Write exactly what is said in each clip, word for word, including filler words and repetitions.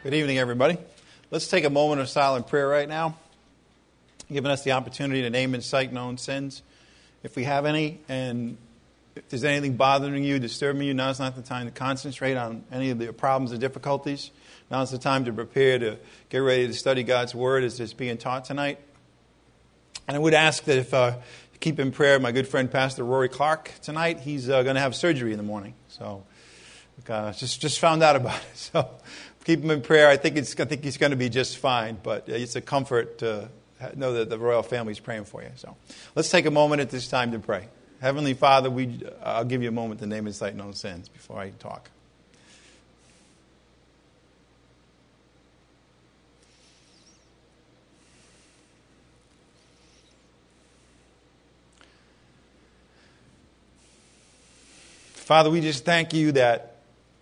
Good evening, everybody. Let's take a moment of silent prayer right now, giving us the opportunity to name and cite known sins, if we have any, and if there's anything bothering you, disturbing you, now's not the time to concentrate on any of the problems or difficulties. Now's the time to prepare to get ready to study God's Word as it's being taught tonight. And I would ask that if uh, you keep in prayer my good friend Pastor Rory Clark tonight. He's uh, going to have surgery in the morning, so uh, just just found out about it. So keep him in prayer. I think it's I think he's going to be just fine, but it's a comfort to know that the royal family is praying for you. So let's take a moment at this time to pray. Heavenly Father, we I'll give you a moment to name and cite known sins before I talk. Father, we just thank you that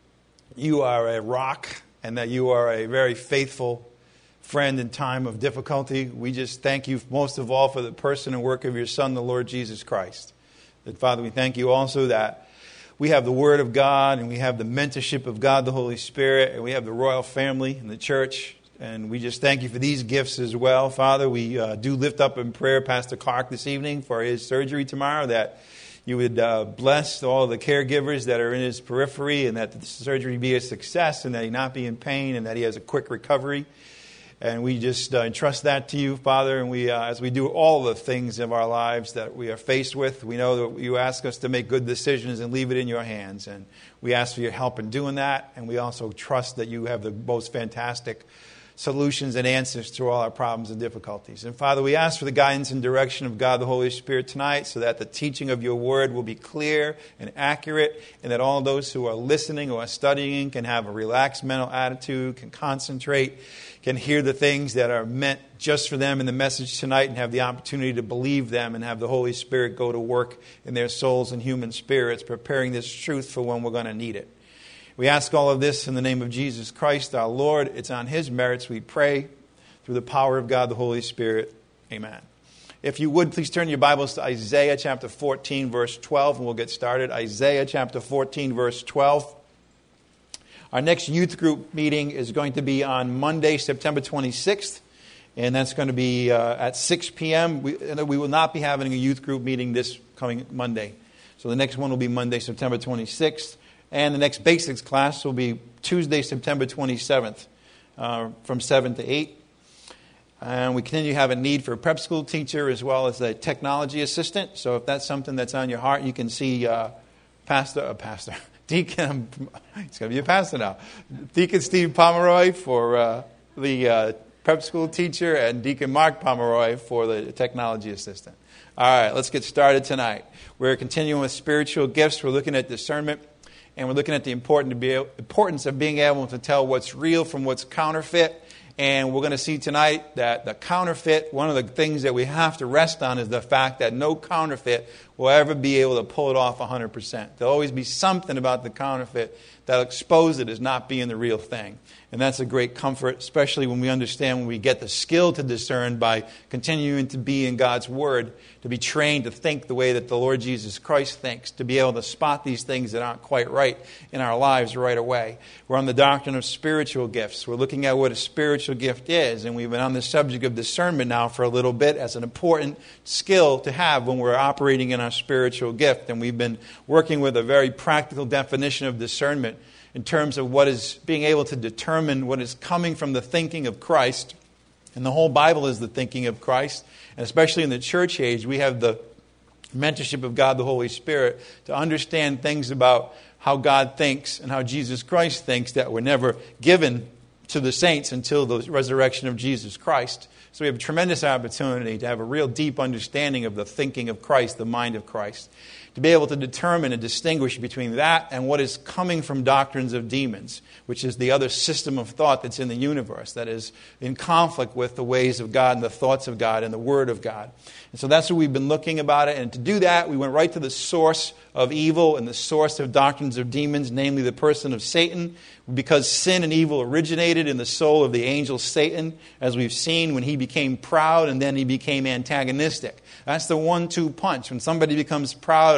you are a rock and that you are a very faithful friend in time of difficulty. We just thank you most of all for the person and work of your Son, the Lord Jesus Christ. That, Father, we thank you also that we have the Word of God and we have the mentorship of God, the Holy Spirit, and we have the royal family and the church. And we just thank you for these gifts as well. Father, we uh, do lift up in prayer Pastor Clark this evening for his surgery tomorrow, that you would uh, bless all the caregivers that are in his periphery, and that the surgery be a success, and that he not be in pain, and that he has a quick recovery. And we just uh, entrust that to you, Father. And we, uh, as we do all the things of our lives that we are faced with, we know that you ask us to make good decisions and leave it in your hands. And we ask for your help in doing that. And we also trust that you have the most fantastic solutions and answers to all our problems and difficulties. And Father, we ask for the guidance and direction of God the Holy Spirit tonight, so that the teaching of your word will be clear and accurate, and that all those who are listening or are studying can have a relaxed mental attitude, can concentrate, can hear the things that are meant just for them in the message tonight, and have the opportunity to believe them and have the Holy Spirit go to work in their souls and human spirits, preparing this truth for when we're going to need it. We ask all of this in the name of Jesus Christ, our Lord. It's on His merits we pray, through the power of God, the Holy Spirit. Amen. If you would, please turn your Bibles to Isaiah chapter fourteen, verse twelve, and we'll get started. Isaiah chapter fourteen, verse twelve. Our next youth group meeting is going to be on Monday, September twenty-sixth, and that's going to be uh, at six p.m. We, we will not be having a youth group meeting this coming Monday. So the next one will be Monday, September twenty-sixth. And the next basics class will be Tuesday, September twenty-seventh, uh, from seven to eight. And we continue to have a need for a prep school teacher as well as a technology assistant. So if that's something that's on your heart, you can see uh, Pastor, uh, Pastor, Deacon, he's going to be a pastor now, Deacon Steve Pomeroy for uh, the uh, prep school teacher, and Deacon Mark Pomeroy for the technology assistant. All right, let's get started tonight. We're continuing with spiritual gifts. We're looking at discernment. And we're looking at the importance of being able to tell what's real from what's counterfeit. And we're going to see tonight that the counterfeit, one of the things that we have to rest on is the fact that no counterfeit will ever be able to pull it off one hundred percent. There'll always be something about the counterfeit that'll expose it as not being the real thing. And that's a great comfort, especially when we understand, when we get the skill to discern by continuing to be in God's Word, to be trained to think the way that the Lord Jesus Christ thinks, to be able to spot these things that aren't quite right in our lives right away. We're on the doctrine of spiritual gifts. We're looking at what a spiritual gift is, and we've been on the subject of discernment now for a little bit as an important skill to have when we're operating in our spiritual gift. And we've been working with a very practical definition of discernment in terms of what is being able to determine what is coming from the thinking of Christ. And the whole Bible is the thinking of Christ. And especially in the church age, we have the mentorship of God, the Holy Spirit, to understand things about how God thinks and how Jesus Christ thinks that were never given to the saints until the resurrection of Jesus Christ. So we have a tremendous opportunity to have a real deep understanding of the thinking of Christ, the mind of Christ, to be able to determine and distinguish between that and what is coming from doctrines of demons, which is the other system of thought that's in the universe that is in conflict with the ways of God and the thoughts of God and the Word of God. And so that's what we've been looking about it. And to do that, we went right to the source of evil and the source of doctrines of demons, namely the person of Satan, because sin and evil originated in the soul of the angel Satan, as we've seen, when he became proud and then he became antagonistic. That's the one two punch. When somebody becomes proud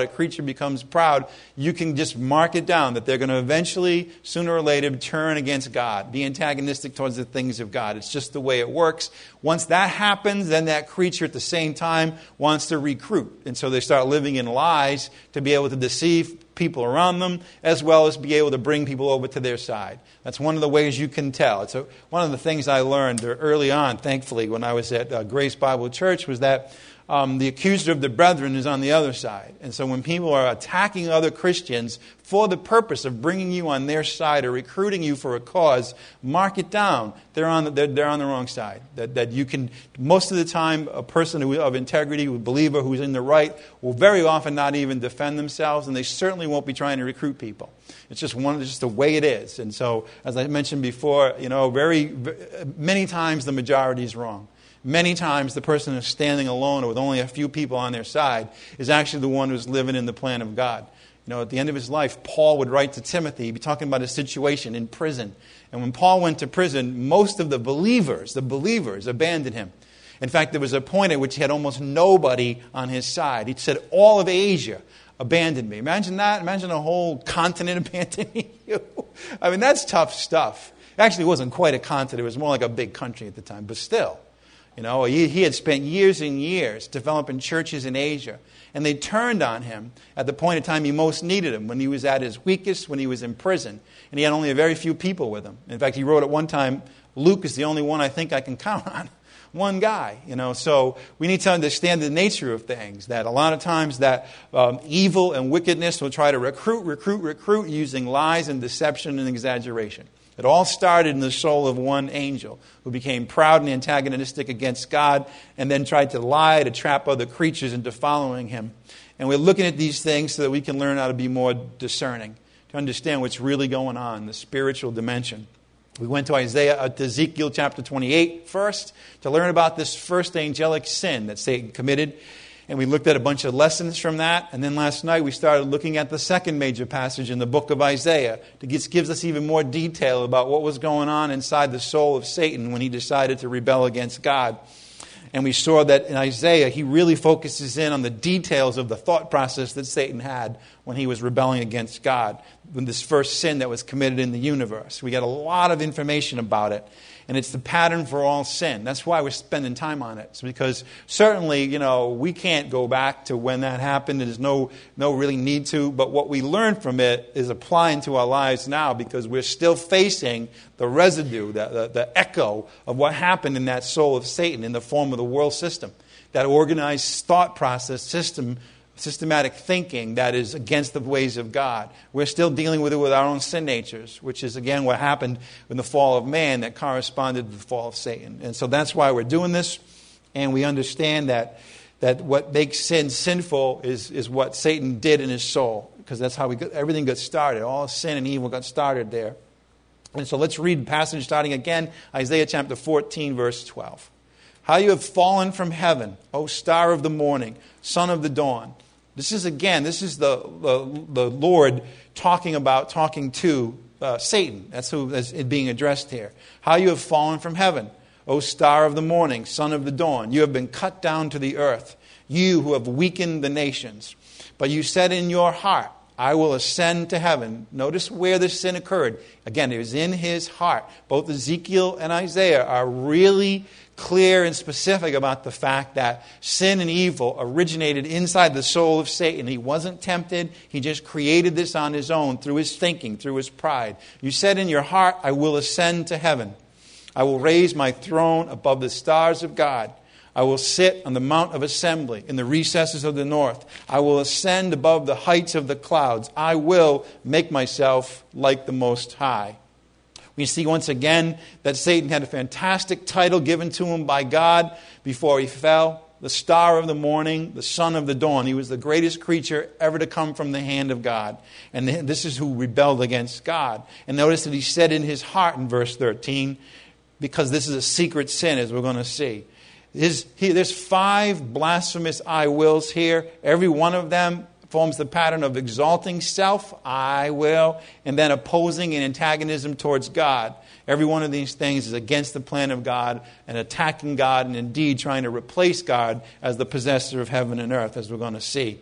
a creature becomes proud, you can just mark it down that they're going to eventually, sooner or later, turn against God, be antagonistic towards the things of God. It's just the way it works. Once that happens, then that creature at the same time wants to recruit. And so they start living in lies to be able to deceive people around them, as well as be able to bring people over to their side. That's one of the ways you can tell. It's a, one of the things I learned early on, thankfully, when I was at uh, Grace Bible Church, was that um, the accuser of the brethren is on the other side. And so when people are attacking other Christians for the purpose of bringing you on their side or recruiting you for a cause, mark it down. They're on the, they're, they're on the wrong side. That, that you can, most of the time, a person who, of integrity, a believer who's in the right, will very often not even defend themselves, and they certainly won't be trying to recruit people. It's just one, it's just the way it is. And so, as I mentioned before, you know, very, very many times the majority is wrong. Many times the person who's standing alone or with only a few people on their side is actually the one who's living in the plan of God. You know, at the end of his life, Paul would write to Timothy, he'd be talking about his situation in prison. And when Paul went to prison, most of the believers, the believers, abandoned him. In fact, there was a point at which he had almost nobody on his side. He said, all of Asia abandoned me. Imagine that. Imagine a whole continent abandoning you. I mean, that's tough stuff. Actually, it wasn't quite a continent. It was more like a big country at the time. But still, you know, he, he had spent years and years developing churches in Asia. And they turned on him at the point of time he most needed him, when he was at his weakest, when he was in prison. And he had only a very few people with him. In fact, he wrote at one time, Luke is the only one I think I can count on. One guy, you know. So we need to understand the nature of things, that a lot of times that um, evil and wickedness will try to recruit, recruit, recruit using lies and deception and exaggeration. It all started in the soul of one angel who became proud and antagonistic against God and then tried to lie to trap other creatures into following him. And we're looking at these things so that we can learn how to be more discerning, to understand what's really going on, the spiritual dimension. We went to Isaiah, uh, to Ezekiel chapter twenty-eight first to learn about this first angelic sin that Satan committed. And we looked at a bunch of lessons from that. And then last night we started looking at the second major passage in the book of Isaiah. It gives, gives us even more detail about what was going on inside the soul of Satan when he decided to rebel against God. And we saw that in Isaiah, he really focuses in on the details of the thought process that Satan had when he was rebelling against God, when this first sin that was committed in the universe. We got a lot of information about it. And it's the pattern for all sin. That's why we're spending time on it. It's because certainly, you know, we can't go back to when that happened. There's no, no really need to. But what we learn from it is applying to our lives now, because we're still facing the residue, the, the, the echo of what happened in that soul of Satan in the form of the world system. That organized thought process system, systematic thinking that is against the ways of God. We're still dealing with it with our own sin natures, which is, again, what happened in the fall of man that corresponded to the fall of Satan. And so that's why we're doing this, and we understand that that what makes sin sinful is, is what Satan did in his soul, because that's how we got, everything got started. All sin and evil got started there. And so let's read the passage starting again, Isaiah chapter fourteen, verse twelve. How you have fallen from heaven, O star of the morning, son of the dawn. This is, again, this is the, the, the Lord talking about, talking to uh, Satan. That's who is being addressed here. How you have fallen from heaven, O star of the morning, son of the dawn. You have been cut down to the earth, you who have weakened the nations. But you said in your heart, I will ascend to heaven. Notice where this sin occurred. Again, it was in his heart. Both Ezekiel and Isaiah are really clear and specific about the fact that sin and evil originated inside the soul of Satan. He wasn't tempted. He just created this on his own through his thinking, through his pride. You said in your heart, I will ascend to heaven. I will raise my throne above the stars of God. I will sit on the mount of assembly in the recesses of the north. I will ascend above the heights of the clouds. I will make myself like the Most High. We see once again that Satan had a fantastic title given to him by God before he fell. The star of the morning, the son of the dawn. He was the greatest creature ever to come from the hand of God. And this is who rebelled against God. And notice that he said in his heart in verse thirteen, because this is a secret sin, as we're going to see. His, he, there's five blasphemous I wills here. Every one of them forms the pattern of exalting self, I will, and then opposing and antagonism towards God. Every one of these things is against the plan of God and attacking God, and indeed trying to replace God as the possessor of heaven and earth, as we're going to see.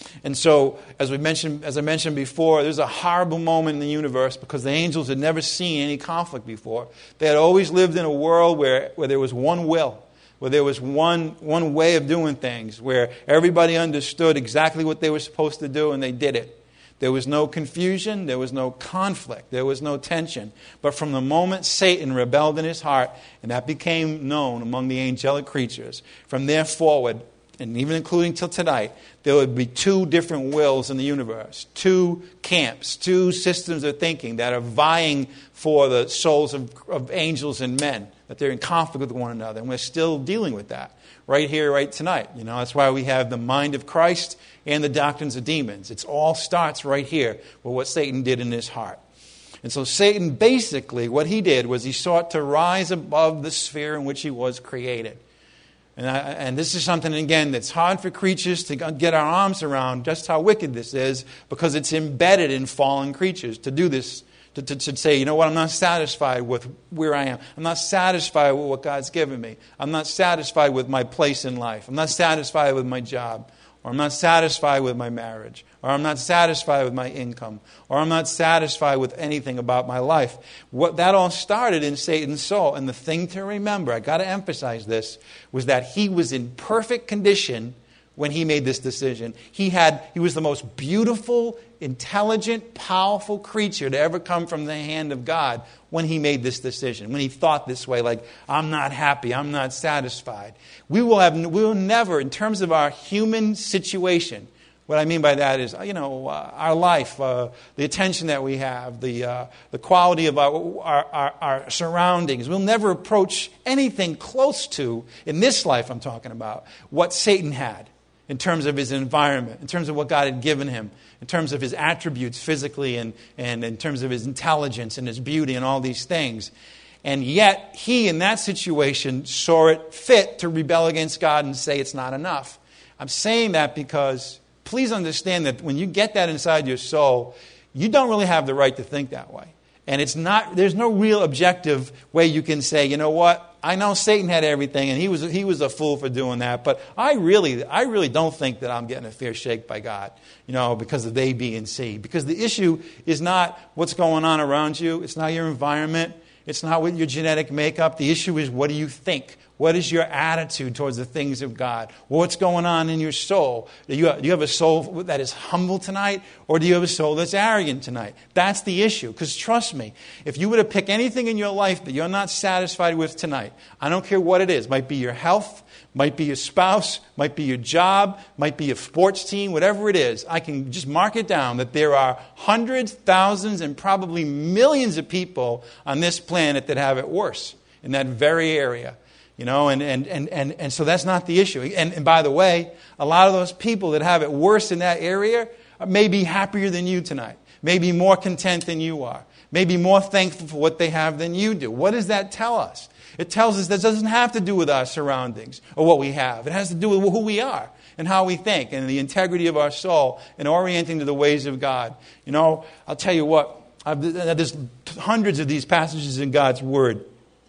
And so, as we mentioned, as I mentioned before, there's a horrible moment in the universe because the angels had never seen any conflict before. They had always lived in a world where, where there was one will, where there was one, one way of doing things, where everybody understood exactly what they were supposed to do and they did it. There was no confusion, there was no conflict, there was no tension. But from the moment Satan rebelled in his heart, and that became known among the angelic creatures, from there forward, and even including till tonight, there would be two different wills in the universe, two camps, two systems of thinking that are vying for the souls of, of angels and men, that they're in conflict with one another, and we're still dealing with that right here, right tonight. You know, that's why we have the mind of Christ and the doctrines of demons. It all starts right here with what Satan did in his heart. And so Satan, basically, what he did was he sought to rise above the sphere in which he was created. And, I, and this is something, again, that's hard for creatures to get our arms around, just how wicked this is, because it's embedded in fallen creatures to do this, to, to, to say, you know what, I'm not satisfied with where I am. I'm not satisfied with what God's given me. I'm not satisfied with my place in life. I'm not satisfied with my job. Or I'm not satisfied with my marriage. Or I'm not satisfied with my income. Or I'm not satisfied with anything about my life. What that all started in Satan's soul. And the thing to remember, I got to emphasize this, was that he was in perfect condition when he made this decision. He had, he was the most beautiful, intelligent, powerful creature to ever come from the hand of God when he made this decision, when he thought this way, like, I'm not happy, I'm not satisfied. We will have, we will never, in terms of our human situation, what I mean by that is, you know, uh, our life, uh, the attention that we have, the uh, the quality of our, our, our, our surroundings. We'll never approach anything close to, in this life I'm talking about, what Satan had in terms of his environment, in terms of what God had given him, in terms of his attributes physically and, and in terms of his intelligence and his beauty and all these things. And yet, he in that situation saw it fit to rebel against God and say it's not enough. I'm saying that because please understand that when you get that inside your soul, you don't really have the right to think that way. And it's not, there's no real objective way you can say, you know what, I know Satan had everything and he was he was a fool for doing that, but I really I really don't think that I'm getting a fair shake by God, you know, because of A, B, and C. Because the issue is not what's going on around you. It's not your environment. It's not what your genetic makeup. The issue is, what do you think? What is your attitude towards the things of God? What's going on in your soul? Do you, do you have a soul that is humble tonight? Or do you have a soul that's arrogant tonight? That's the issue. Because trust me, if you were to pick anything in your life that you're not satisfied with tonight, I don't care what it is. Might be your health, might be your spouse, might be your job, might be your sports team, whatever it is. I can just mark it down that there are hundreds, thousands, and probably millions of people on this planet that have it worse in that very area. You know, and, and, and, and, and so that's not the issue. And, and by the way, a lot of those people that have it worse in that area may be happier than you tonight, may be more content than you are, may be more thankful for what they have than you do. What does that tell us? It tells us that it doesn't have to do with our surroundings or what we have. It has to do with who we are and how we think and the integrity of our soul and orienting to the ways of God. You know, I'll tell you what, I've, there's hundreds of these passages in God's Word.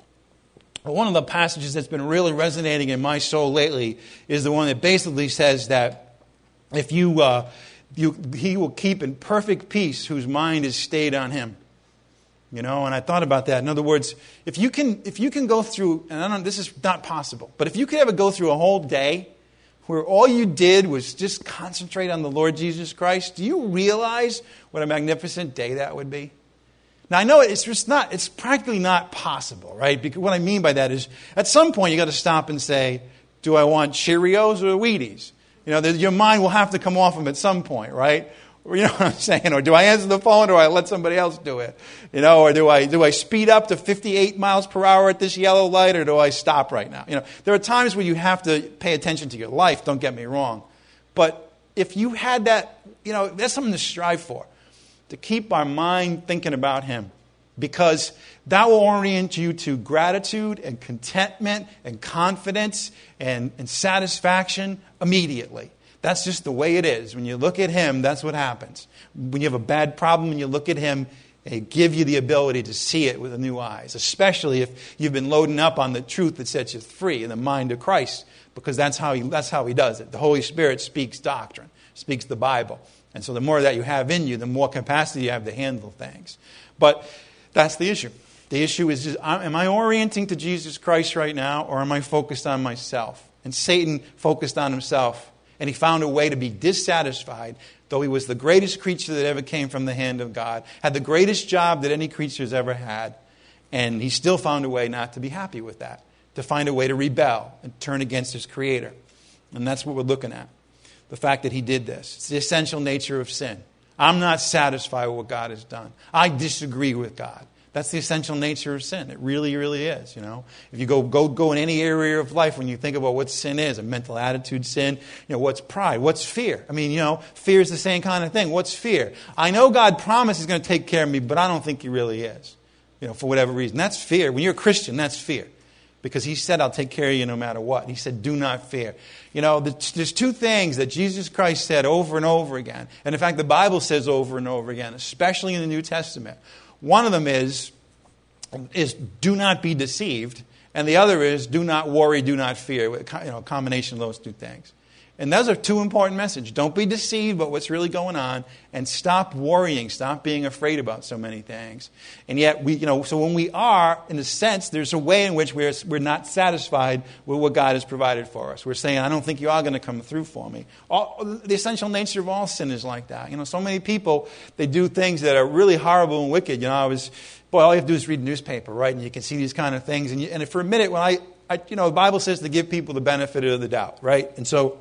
One of the passages that's been really resonating in my soul lately is the one that basically says that if you, uh, you, he will keep in perfect peace whose mind is stayed on him. You know, and I thought about that. In other words, if you can, if you can go through, and I don't, this is not possible, but if you could ever go through a whole day where all you did was just concentrate on the Lord Jesus Christ, do you realize what a magnificent day that would be? Now, I know it's just not, it's practically not possible, right? Because what I mean by that is, at some point you got to stop and say, do I want Cheerios or Wheaties? You know, your mind will have to come off them at some point, right? You know what I'm saying? Or do I answer the phone or do I let somebody else do it? You know, or do I do I speed up to fifty-eight miles per hour at this yellow light or do I stop right now? You know, there are times where you have to pay attention to your life, don't get me wrong. But if you had that, you know, that's something to strive for. To keep our mind thinking about Him. Because that will orient you to gratitude and contentment and confidence and, and satisfaction immediately. That's just the way it is. When you look at Him, that's what happens. When you have a bad problem and you look at Him, it gives you the ability to see it with new eyes. Especially if you've been loading up on the truth that sets you free in the mind of Christ. Because that's how He, that's how he does it. The Holy Spirit speaks doctrine. speaks the Bible. And so the more that you have in you, the more capacity you have to handle things. But that's the issue. The issue is, just, am I orienting to Jesus Christ right now, or am I focused on myself? And Satan focused on himself. And he found a way to be dissatisfied, though he was the greatest creature that ever came from the hand of God, had the greatest job that any creature's ever had. And he still found a way not to be happy with that, to find a way to rebel and turn against his Creator. And that's what we're looking at. The fact that he did this. It's the essential nature of sin. I'm not satisfied with what God has done. I disagree with God. That's the essential nature of sin. It really, really is, you know. If you go go go in any area of life, when you think about what sin is, a mental attitude sin, you know, what's pride? What's fear? I mean, you know, fear is the same kind of thing. What's fear? I know God promised He's going to take care of me, but I don't think He really is, you know, for whatever reason. That's fear. When you're a Christian, that's fear. Because He said, I'll take care of you no matter what. He said, do not fear. You know, there's two things that Jesus Christ said over and over again. And in fact, the Bible says over and over again, especially in the New Testament. One of them is, is do not be deceived. And the other is, do not worry, do not fear. You know, a combination of those two things. And those are two important messages. Don't be deceived about what's really going on, and stop worrying, stop being afraid about so many things. And yet, we, you know, so when we are, in a sense, there's a way in which we're we're not satisfied with what God has provided for us. We're saying, I don't think you are going to come through for me. All, the essential nature of all sin is like that. You know, so many people, they do things that are really horrible and wicked. You know, I was, boy, all you have to do is read the newspaper, right? And you can see these kind of things. And, you, and for a minute, when I, I, you know, the Bible says to give people the benefit of the doubt, right? And so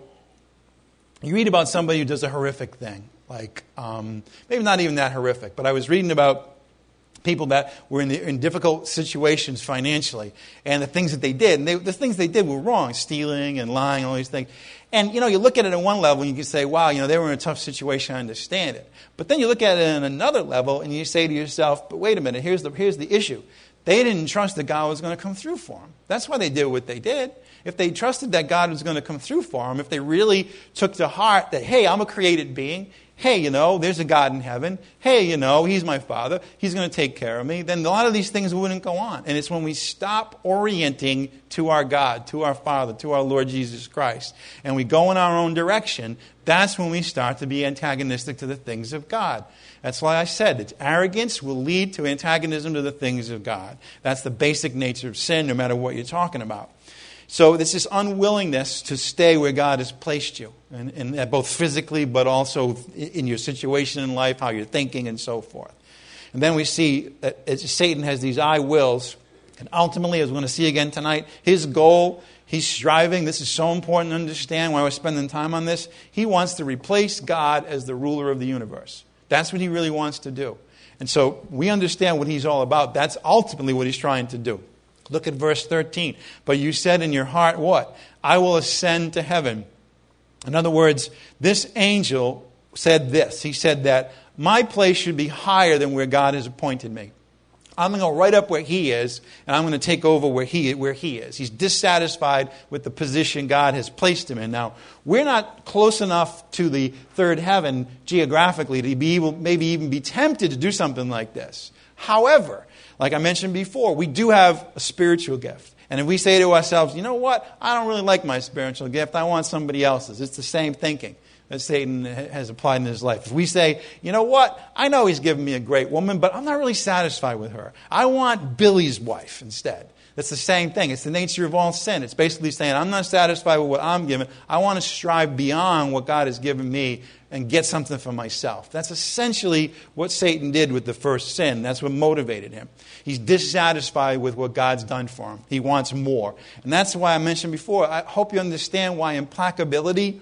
you read about somebody who does a horrific thing, like um, maybe not even that horrific, but I was reading about people that were in, the, in difficult situations financially, and the things that they did, and they, the things they did were wrong, stealing and lying, all these things. And, you know, you look at it at one level, and you can say, wow, you know, they were in a tough situation, I understand it. But then you look at it on another level, and you say to yourself, but wait a minute, here's the, here's the issue. They didn't trust that God was going to come through for them. That's why they did what they did. If they trusted that God was going to come through for them, if they really took to heart that, hey, I'm a created being, hey, you know, there's a God in heaven, hey, you know, He's my Father, He's going to take care of me, then a lot of these things wouldn't go on. And it's when we stop orienting to our God, to our Father, to our Lord Jesus Christ, and we go in our own direction, that's when we start to be antagonistic to the things of God. That's why I said that arrogance will lead to antagonism to the things of God. That's the basic nature of sin, no matter what you're talking about. So it's this unwillingness to stay where God has placed you, and, and both physically but also in your situation in life, how you're thinking and so forth. And then we see that Satan has these I wills, and ultimately, as we're going to see again tonight, his goal, he's striving, this is so important to understand why we're spending time on this, he wants to replace God as the ruler of the universe. That's what he really wants to do. And so we understand what he's all about. That's ultimately what he's trying to do. Look at verse thirteen. But you said in your heart, what? I will ascend to heaven. In other words, this angel said this. He said that my place should be higher than where God has appointed me. I'm going to go right up where he is, and I'm going to take over where he, where he is. He's dissatisfied with the position God has placed him in. Now, we're not close enough to the third heaven geographically to be able, maybe even be tempted to do something like this. However, like I mentioned before, we do have a spiritual gift. And if we say to ourselves, you know what, I don't really like my spiritual gift, I want somebody else's. It's the same thinking that Satan has applied in his life. If we say, you know what, I know he's given me a great woman, but I'm not really satisfied with her. I want Billy's wife instead. It's the same thing. It's the nature of all sin. It's basically saying, I'm not satisfied with what I'm given. I want to strive beyond what God has given me and get something for myself. That's essentially what Satan did with the first sin. That's what motivated him. He's dissatisfied with what God's done for him. He wants more. And that's why I mentioned before, I hope you understand why implacability,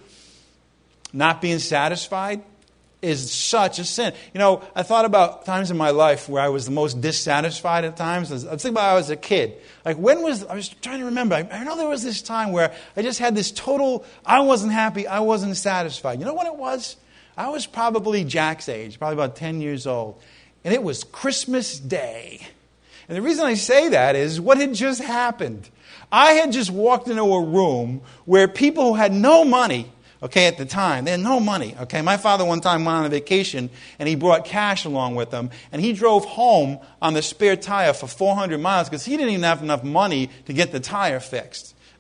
not being satisfied, is such a sin. You know, I thought about times in my life where I was the most dissatisfied at times. I was thinking about when I was a kid. Like, when was, I was trying to remember. I, I know there was this time where I just had this total, I wasn't happy, I wasn't satisfied. You know what it was? I was probably Jack's age, probably about ten years old. And it was Christmas Day. And the reason I say that is what had just happened. I had just walked into a room where people who had no money, okay, at the time, they had no money, okay. My father one time went on a vacation, and he brought cash along with him, and he drove home on the spare tire for four hundred miles because he didn't even have enough money to get the tire fixed.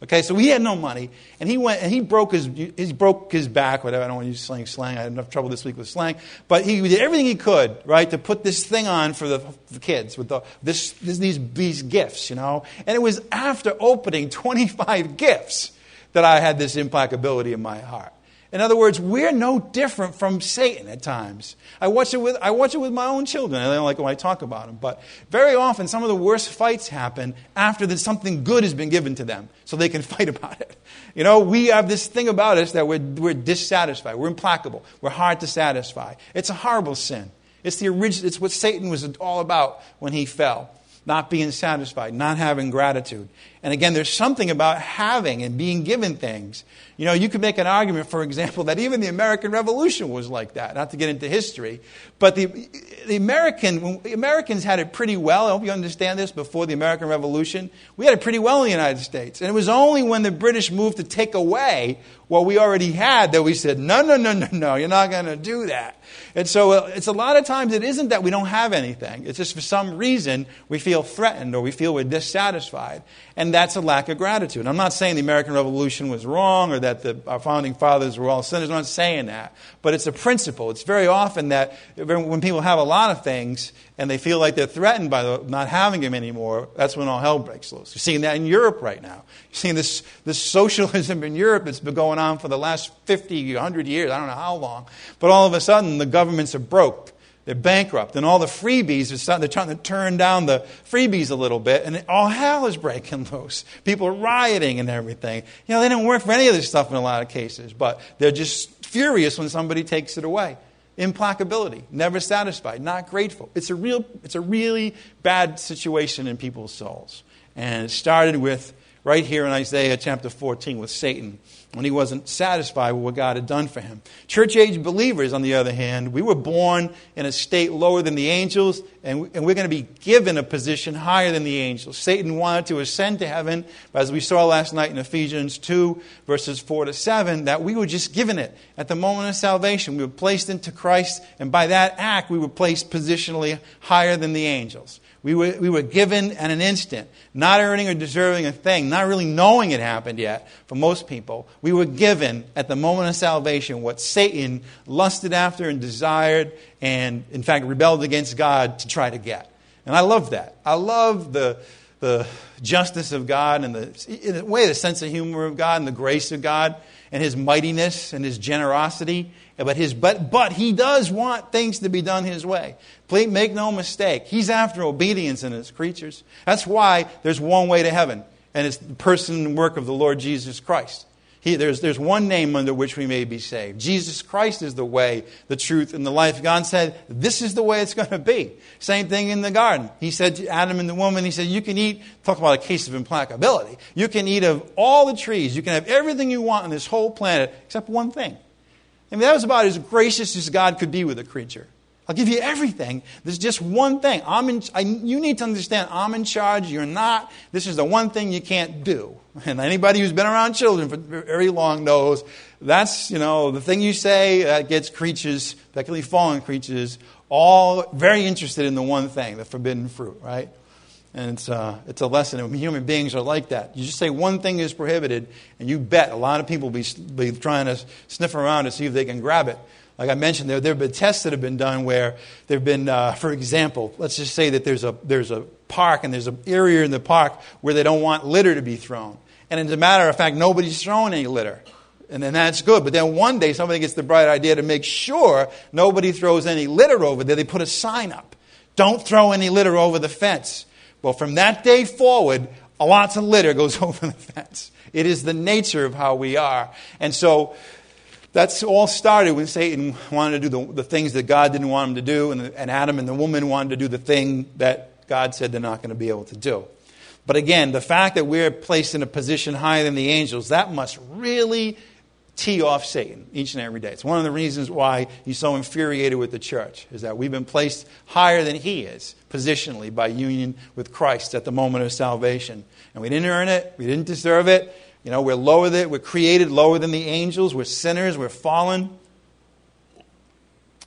Okay, so he had no money, and he went and he broke his he broke his back, whatever. I don't want to use slang, slang. I had enough trouble this week with slang, but he did everything he could, right, to put this thing on for the, for the kids with the, this, this these these gifts, you know. And it was after opening twenty-five gifts that I had this implacability in my heart. In other words, we're no different from Satan at times. I watch it with I watch it with my own children. I don't like when I talk about them. But very often, some of the worst fights happen after that something good has been given to them, so they can fight about it. You know, we have this thing about us that we're we're dissatisfied. We're implacable. We're hard to satisfy. It's a horrible sin. It's the original. It's what Satan was all about when he fell. Not being satisfied, not having gratitude. And again, there's something about having and being given things. You know, you could make an argument, for example, that even the American Revolution was like that. Not to get into history, but the the American the Americans had it pretty well. I hope you understand this. Before the American Revolution, we had it pretty well in the United States. And it was only when the British moved to take away what we already had that we said, no, no, no, no, no, you're not going to do that. And so uh, it's a lot of times it isn't that we don't have anything. It's just for some reason we feel threatened or we feel we're dissatisfied. And that's a lack of gratitude. I'm not saying the American Revolution was wrong or that the, our founding fathers were all sinners. I'm not saying that. But it's a principle. It's very often that when people have a lot of things and they feel like they're threatened by the, not having them anymore, that's when all hell breaks loose. You're seeing that in Europe right now. You're seeing this, this socialism in Europe that's been going on for the last fifty, one hundred years. I don't know how long. But all of a sudden, the governments are broke. They're bankrupt. And all the freebies, are starting, they're trying to turn down the freebies a little bit. And all hell is breaking loose. People are rioting and everything. You know, they don't work for any of this stuff in a lot of cases. But they're just furious when somebody takes it away. Implacability, never satisfied, not grateful. It's a real, it's a really bad situation in people's souls. And it started with right here in Isaiah chapter fourteen with Satan, when he wasn't satisfied with what God had done for him. Church-age believers, on the other hand, we were born in a state lower than the angels, and we're going to be given a position higher than the angels. Satan wanted to ascend to heaven, but as we saw last night in Ephesians two, verses four to seven, that we were just given it. At the moment of salvation, we were placed into Christ, and by that act, we were placed positionally higher than the angels. We were, we were given at an instant, not earning or deserving a thing, not really knowing it happened yet for most people. We were given at the moment of salvation what Satan lusted after and desired and, in fact, rebelled against God to try to get. And I love that. I love the, the justice of God and the, in a way, the sense of humor of God and the grace of God and His mightiness and His generosity. But, his, but, but He does want things to be done His way. Please make no mistake. He's after obedience in His creatures. That's why there's one way to heaven. And it's the person and work of the Lord Jesus Christ. He, there's, there's one name under which we may be saved. Jesus Christ is the way, the truth, and the life. God said, this is the way it's going to be. Same thing in the garden. He said to Adam and the woman, He said, you can eat, talk about a case of implacability. You can eat of all the trees. You can have everything you want on this whole planet except one thing. I mean, that was about as gracious as God could be with a creature. I'll give you everything. There's just one thing. I'm in, I, you need to understand, I'm in charge. You're not. This is the one thing you can't do. And anybody who's been around children for very long knows that's, you know, the thing you say that gets creatures, particularly fallen creatures, all very interested in the one thing, the forbidden fruit, right? And it's, uh, it's a lesson. And human beings are like that. You just say one thing is prohibited, and you bet a lot of people will be, be trying to sniff around to see if they can grab it. Like I mentioned, there, there have been tests that have been done where there have been, uh, for example, let's just say that there's a there's a park and there's an area in the park where they don't want litter to be thrown. And as a matter of fact, nobody's throwing any litter. And then that's good. But then one day somebody gets the bright idea to make sure nobody throws any litter over there. They put a sign up. Don't throw any litter over the fence. Well, from that day forward, a lots of litter goes over the fence. It is the nature of how we are. And so that's all started when Satan wanted to do the, the things that God didn't want him to do, and, and Adam and the woman wanted to do the thing that God said they're not going to be able to do. But again, the fact that we're placed in a position higher than the angels, that must really tee off Satan each and every day. It's one of the reasons why he's so infuriated with the church, is that we've been placed higher than he is, positionally, by union with Christ at the moment of salvation. And we didn't earn it. We didn't deserve it. You know, we're lower than, we're created lower than the angels. We're sinners. We're fallen.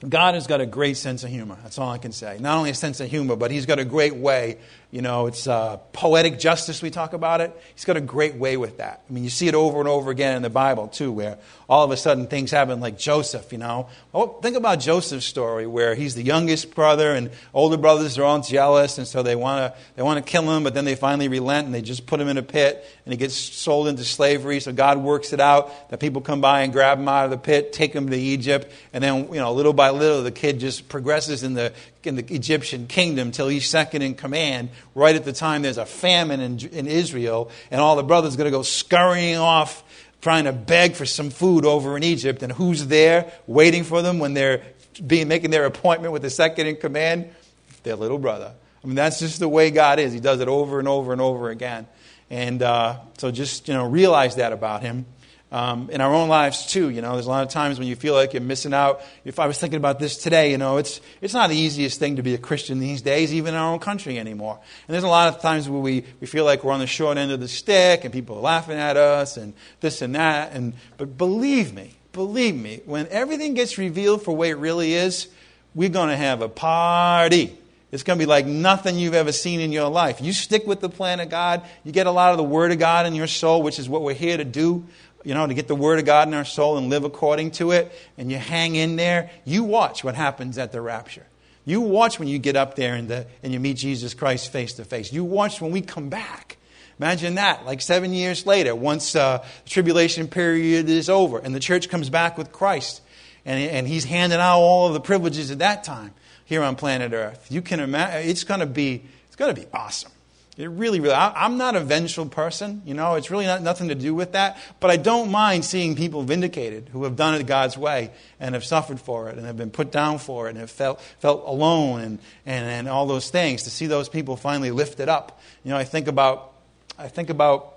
God has got a great sense of humor. That's all I can say. Not only a sense of humor, but he's got a great way. You know, it's uh, poetic justice, we talk about it. He's got a great way with that. I mean, you see it over and over again in the Bible, too, where all of a sudden things happen like Joseph, you know. Oh, think about Joseph's story, where he's the youngest brother and older brothers are all jealous, and so they want to they want to kill him, but then they finally relent and they just put him in a pit, and he gets sold into slavery. So God works it out that people come by and grab him out of the pit, take him to Egypt, and then, you know, little by little, the kid just progresses in the in the Egyptian kingdom till he's second in command. Right at the time there's a famine in, in Israel, and all the brothers are going to go scurrying off trying to beg for some food over in Egypt. And who's there waiting for them when they're being making their appointment with the second in command? Their little brother. I mean, that's just the way God is. He does it over and over and over again. And uh, so just, you know, realize that about him. Um, in our own lives too, you know, there's a lot of times when you feel like you're missing out. If I was thinking about this today, you know, it's it's not the easiest thing to be a Christian these days, even in our own country anymore. And there's a lot of times where we, we feel like we're on the short end of the stick and people are laughing at us and this and that. And but believe me, believe me, when everything gets revealed for the way it really is, we're going to have a party. It's going to be like nothing you've ever seen in your life. You stick with the plan of God. You get a lot of the Word of God in your soul, which is what we're here to do. You know, to get the Word of God in our soul and live according to it, and you hang in there, you watch what happens at the rapture. You watch when you get up there and, the, and you meet Jesus Christ face to face. You watch when we come back. Imagine that, like seven years later, once uh, the tribulation period is over and the church comes back with Christ, and, and He's handing out all of the privileges at that time here on planet Earth. You can imagine, it's going to be, it's going to be awesome. It really, really, I, I'm not a vengeful person, you know, it's really not nothing to do with that, but I don't mind seeing people vindicated who have done it God's way and have suffered for it and have been put down for it and have felt felt alone and, and, and all those things. To see those people finally lifted up. You know, I think about, I think about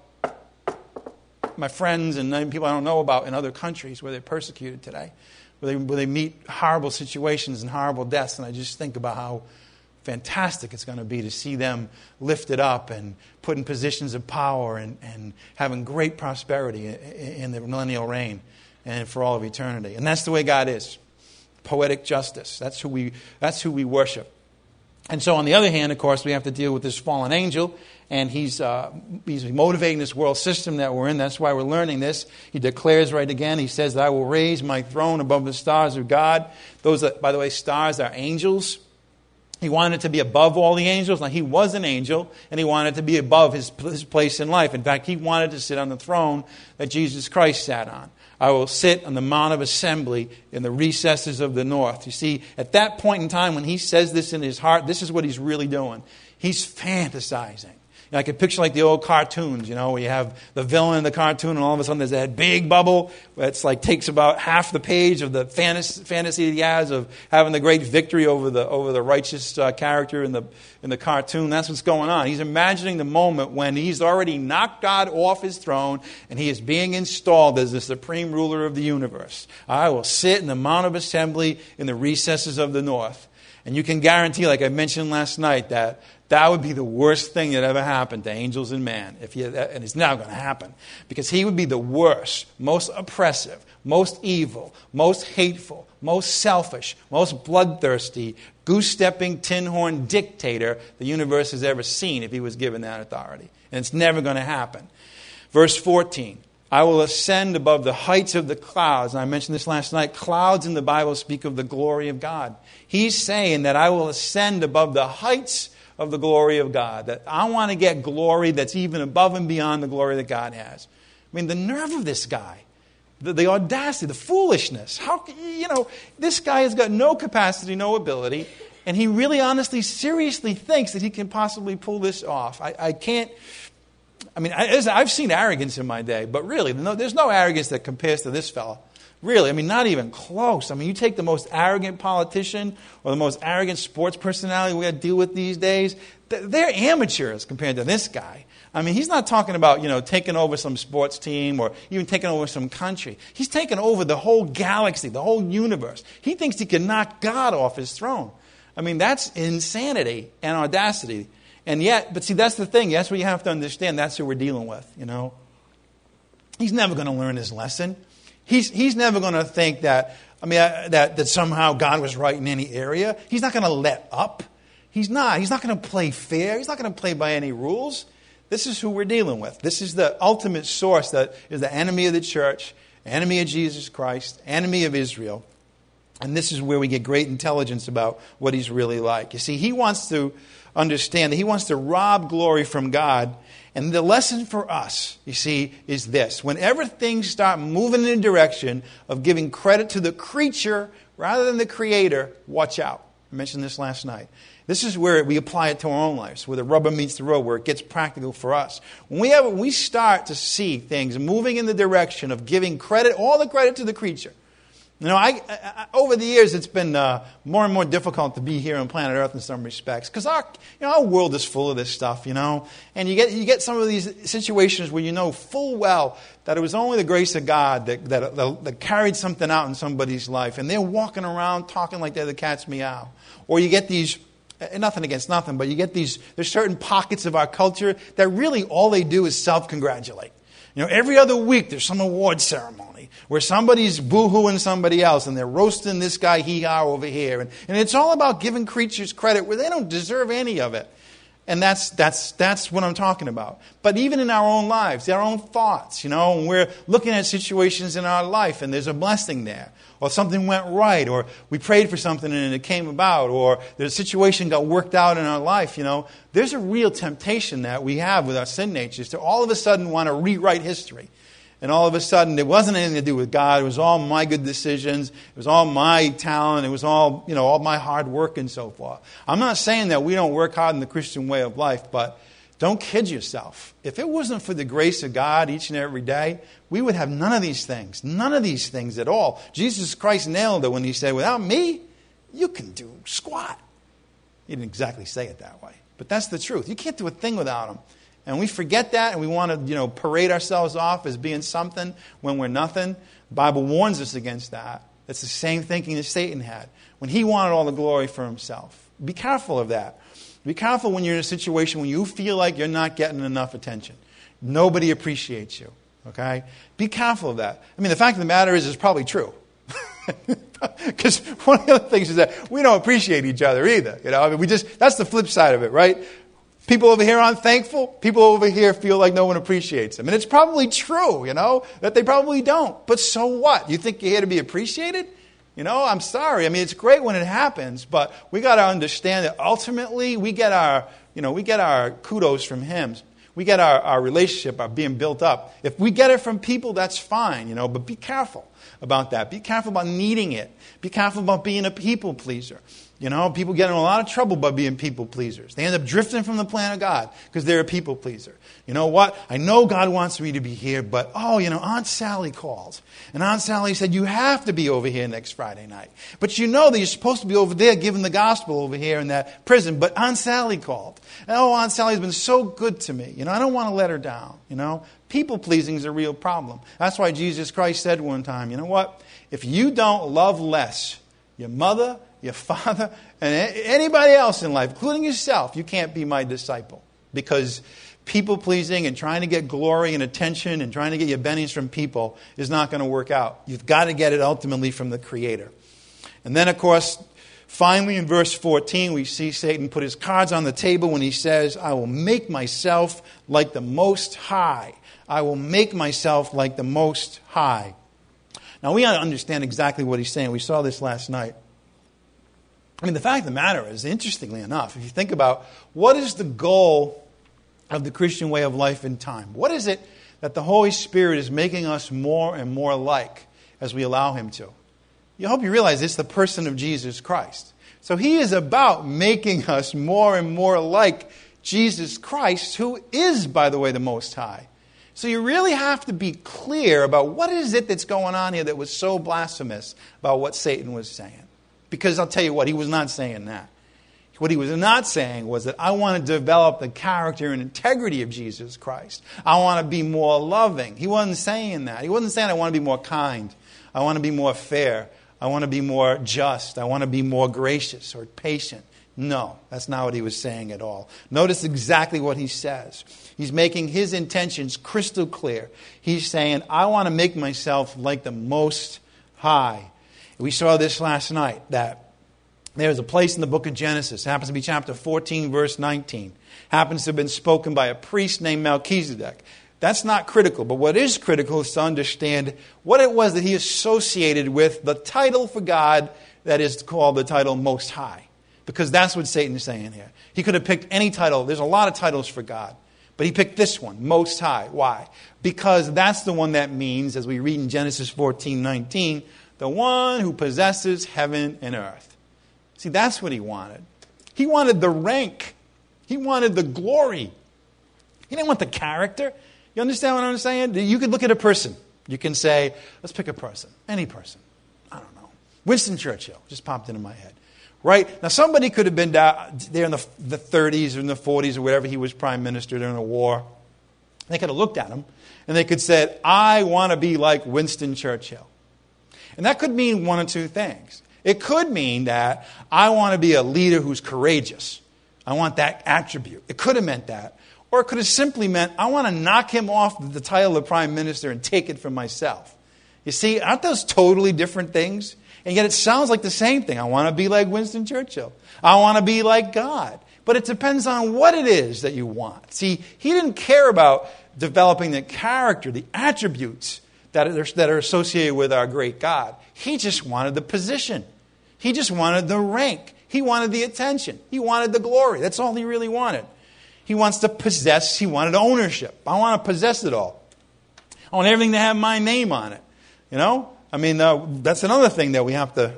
my friends and people I don't know about in other countries where they're persecuted today, where they, where they meet horrible situations and horrible deaths, and I just think about how fantastic it's going to be to see them lifted up and put in positions of power and, and having great prosperity in the millennial reign and for all of eternity. And that's the way God is. Poetic justice. That's who we, that's who we worship. And so on the other hand, of course, we have to deal with this fallen angel, and he's uh, he's motivating this world system that we're in. That's why we're learning this. He declares right again, he says, I will raise my throne above the stars of God. Those, are, by the way, stars are angels. He wanted to be above all the angels. Now, he was an angel, and he wanted to be above his, his place in life. In fact, he wanted to sit on the throne that Jesus Christ sat on. I will sit on the Mount of Assembly in the recesses of the north. You see, at that point in time when he says this in his heart, this is what he's really doing. He's fantasizing. You know, I could picture like the old cartoons, you know, where you have the villain in the cartoon and all of a sudden there's that big bubble that's like takes about half the page of the fantasy, fantasy he has of having the great victory over the over the righteous uh, character in the in the cartoon. That's what's going on. He's imagining the moment when he's already knocked God off his throne and he is being installed as the supreme ruler of the universe. I will sit in the Mount of Assembly in the recesses of the north. And you can guarantee, like I mentioned last night, that that would be the worst thing that ever happened to angels and man. If he, and it's now going to happen. Because he would be the worst, most oppressive, most evil, most hateful, most selfish, most bloodthirsty, goose-stepping, tin-horn dictator the universe has ever seen if he was given that authority. And it's never going to happen. Verse fourteen. I will ascend above the heights of the clouds. And I mentioned this last night. Clouds in the Bible speak of the glory of God. He's saying that I will ascend above the heights of the glory of God. That I want to get glory that's even above and beyond the glory that God has. I mean, the nerve of this guy. The, the audacity, the foolishness. How, you know, this guy has got no capacity, no ability. And he really honestly, seriously thinks that he can possibly pull this off. I, I can't... I mean, I've seen arrogance in my day, but really, there's no arrogance that compares to this fellow. Really, I mean, not even close. I mean, you take the most arrogant politician or the most arrogant sports personality we got to deal with these days, they're amateurs compared to this guy. I mean, he's not talking about, you know, taking over some sports team or even taking over some country. He's taking over the whole galaxy, the whole universe. He thinks he can knock God off his throne. I mean, that's insanity and audacity. And yet, but see, that's the thing. That's what you have to understand. That's who we're dealing with, you know. He's never going to learn his lesson. He's, he's never going to think that I mean, uh, that, that somehow God was right in any area. He's not going to let up. He's not. He's not going to play fair. He's not going to play by any rules. This is who we're dealing with. This is the ultimate source that is the enemy of the church, enemy of Jesus Christ, enemy of Israel. And this is where we get great intelligence about what he's really like. You see, he wants to understand that he wants to rob glory from God. And the lesson for us, you see, is this. Whenever things start moving in the direction of giving credit to the creature rather than the Creator, watch out. I mentioned this last night. This is where we apply it to our own lives, where the rubber meets the road, where it gets practical for us. When we, have, when we start to see things moving in the direction of giving credit, all the credit to the creature. You know, I, I, over the years, it's been uh, more and more difficult to be here on planet Earth in some respects, because our, you know, our world is full of this stuff, you know. And you get you get some of these situations where you know full well that it was only the grace of God that that, that, that carried something out in somebody's life, and they're walking around talking like they're the cat's meow. Or you get these, nothing against nothing, but you get these. There's certain pockets of our culture that really all they do is self-congratulate. You know, every other week there's some award ceremony where somebody's boo-hooing somebody else and they're roasting this guy hee-haw over here. And, and it's all about giving creatures credit where they don't deserve any of it. And that's that's that's what I'm talking about. But even in our own lives, our own thoughts, you know, when we're looking at situations in our life and there's a blessing there, or something went right, or we prayed for something and it came about, or the situation got worked out in our life, you know, there's a real temptation that we have with our sin natures to all of a sudden want to rewrite history. And all of a sudden, it wasn't anything to do with God. It was all my good decisions. It was all my talent. It was all, you know, all my hard work and so forth. I'm not saying that we don't work hard in the Christian way of life, but don't kid yourself. If it wasn't for the grace of God each and every day, we would have none of these things. None of these things at all. Jesus Christ nailed it when he said, without me, you can do squat. He didn't exactly say it that way. But that's the truth. You can't do a thing without him. And we forget that, and we want to, you know, parade ourselves off as being something when we're nothing. The Bible warns us against that. That's the same thinking that Satan had when he wanted all the glory for himself. Be careful of that. Be careful when you're in a situation when you feel like you're not getting enough attention. Nobody appreciates you. Okay? Be careful of that. I mean, the fact of the matter is, it's probably true. Because one of the other things is that we don't appreciate each other either. You know, I mean, we just that's the flip side of it, right? People over here aren't thankful. People over here feel like no one appreciates them. And it's probably true, you know, that they probably don't. But so what? You think you're here to be appreciated? You know, I'm sorry. I mean, it's great when it happens, but we got to understand that ultimately we get our, you know, we get our kudos from him. We get our, our relationship, our being built up. If we get it from people, that's fine, you know, but be careful about that. Be careful about needing it. Be careful about being a people pleaser. You know, people get in a lot of trouble by being people pleasers. They end up drifting from the plan of God because they're a people pleaser. You know what? I know God wants me to be here, but, oh, you know, Aunt Sally called. And Aunt Sally said, you have to be over here next Friday night. But you know that you're supposed to be over there giving the gospel over here in that prison. But Aunt Sally called. And, oh, Aunt Sally's been so good to me. You know, I don't want to let her down. You know, people pleasing is a real problem. That's why Jesus Christ said one time, you know what? If you don't love less your mother, your father, and anybody else in life, including yourself, you can't be my disciple. Because people-pleasing and trying to get glory and attention and trying to get your bennies from people is not going to work out. You've got to get it ultimately from the Creator. And then, of course, finally in verse fourteen, we see Satan put his cards on the table when he says, I will make myself like the Most High. I will make myself like the Most High. Now, we ought to understand exactly what he's saying. We saw this last night. I mean, the fact of the matter is, interestingly enough, if you think about what is the goal of the Christian way of life in time? What is it that the Holy Spirit is making us more and more like as we allow him to? You hope you realize it's the person of Jesus Christ. So he is about making us more and more like Jesus Christ, who is, by the way, the Most High. So you really have to be clear about what is it that's going on here that was so blasphemous about what Satan was saying. Because I'll tell you what, he was not saying that. What he was not saying was that I want to develop the character and integrity of Jesus Christ. I want to be more loving. He wasn't saying that. He wasn't saying I want to be more kind. I want to be more fair. I want to be more just. I want to be more gracious or patient. No, that's not what he was saying at all. Notice exactly what he says. He's making his intentions crystal clear. He's saying, I want to make myself like the Most High. We saw this last night, that there's a place in the book of Genesis, it happens to be chapter fourteen, verse nineteen, happens to have been spoken by a priest named Melchizedek. That's not critical, but what is critical is to understand what it was that he associated with the title for God that is called the title Most High. Because that's what Satan is saying here. He could have picked any title. There's a lot of titles for God. But he picked this one, Most High. Why? Because that's the one that means, as we read in Genesis fourteen nineteen, the one who possesses heaven and earth. See, that's what he wanted. He wanted the rank. He wanted the glory. He didn't want the character. You understand what I'm saying? You could look at a person. You can say, let's pick a person. Any person. I don't know. Winston Churchill just popped into my head. Right? Now, somebody could have been down there in the, the thirties or in the forties or whatever he was prime minister during the war. They could have looked at him and they could have said, I want to be like Winston Churchill. And that could mean one of two things. It could mean that I want to be a leader who's courageous. I want that attribute. It could have meant that. Or it could have simply meant, I want to knock him off the title of prime minister and take it for myself. You see, aren't those totally different things? And yet it sounds like the same thing. I want to be like Winston Churchill. I want to be like God. But it depends on what it is that you want. See, he didn't care about developing the character, the attributes that are, that are associated with our great God. He just wanted the position. He just wanted the rank. He wanted the attention. He wanted the glory. That's all he really wanted. He wants to possess. He wanted ownership. I want to possess it all. I want everything to have my name on it. You know? I mean, uh, that's another thing that we have to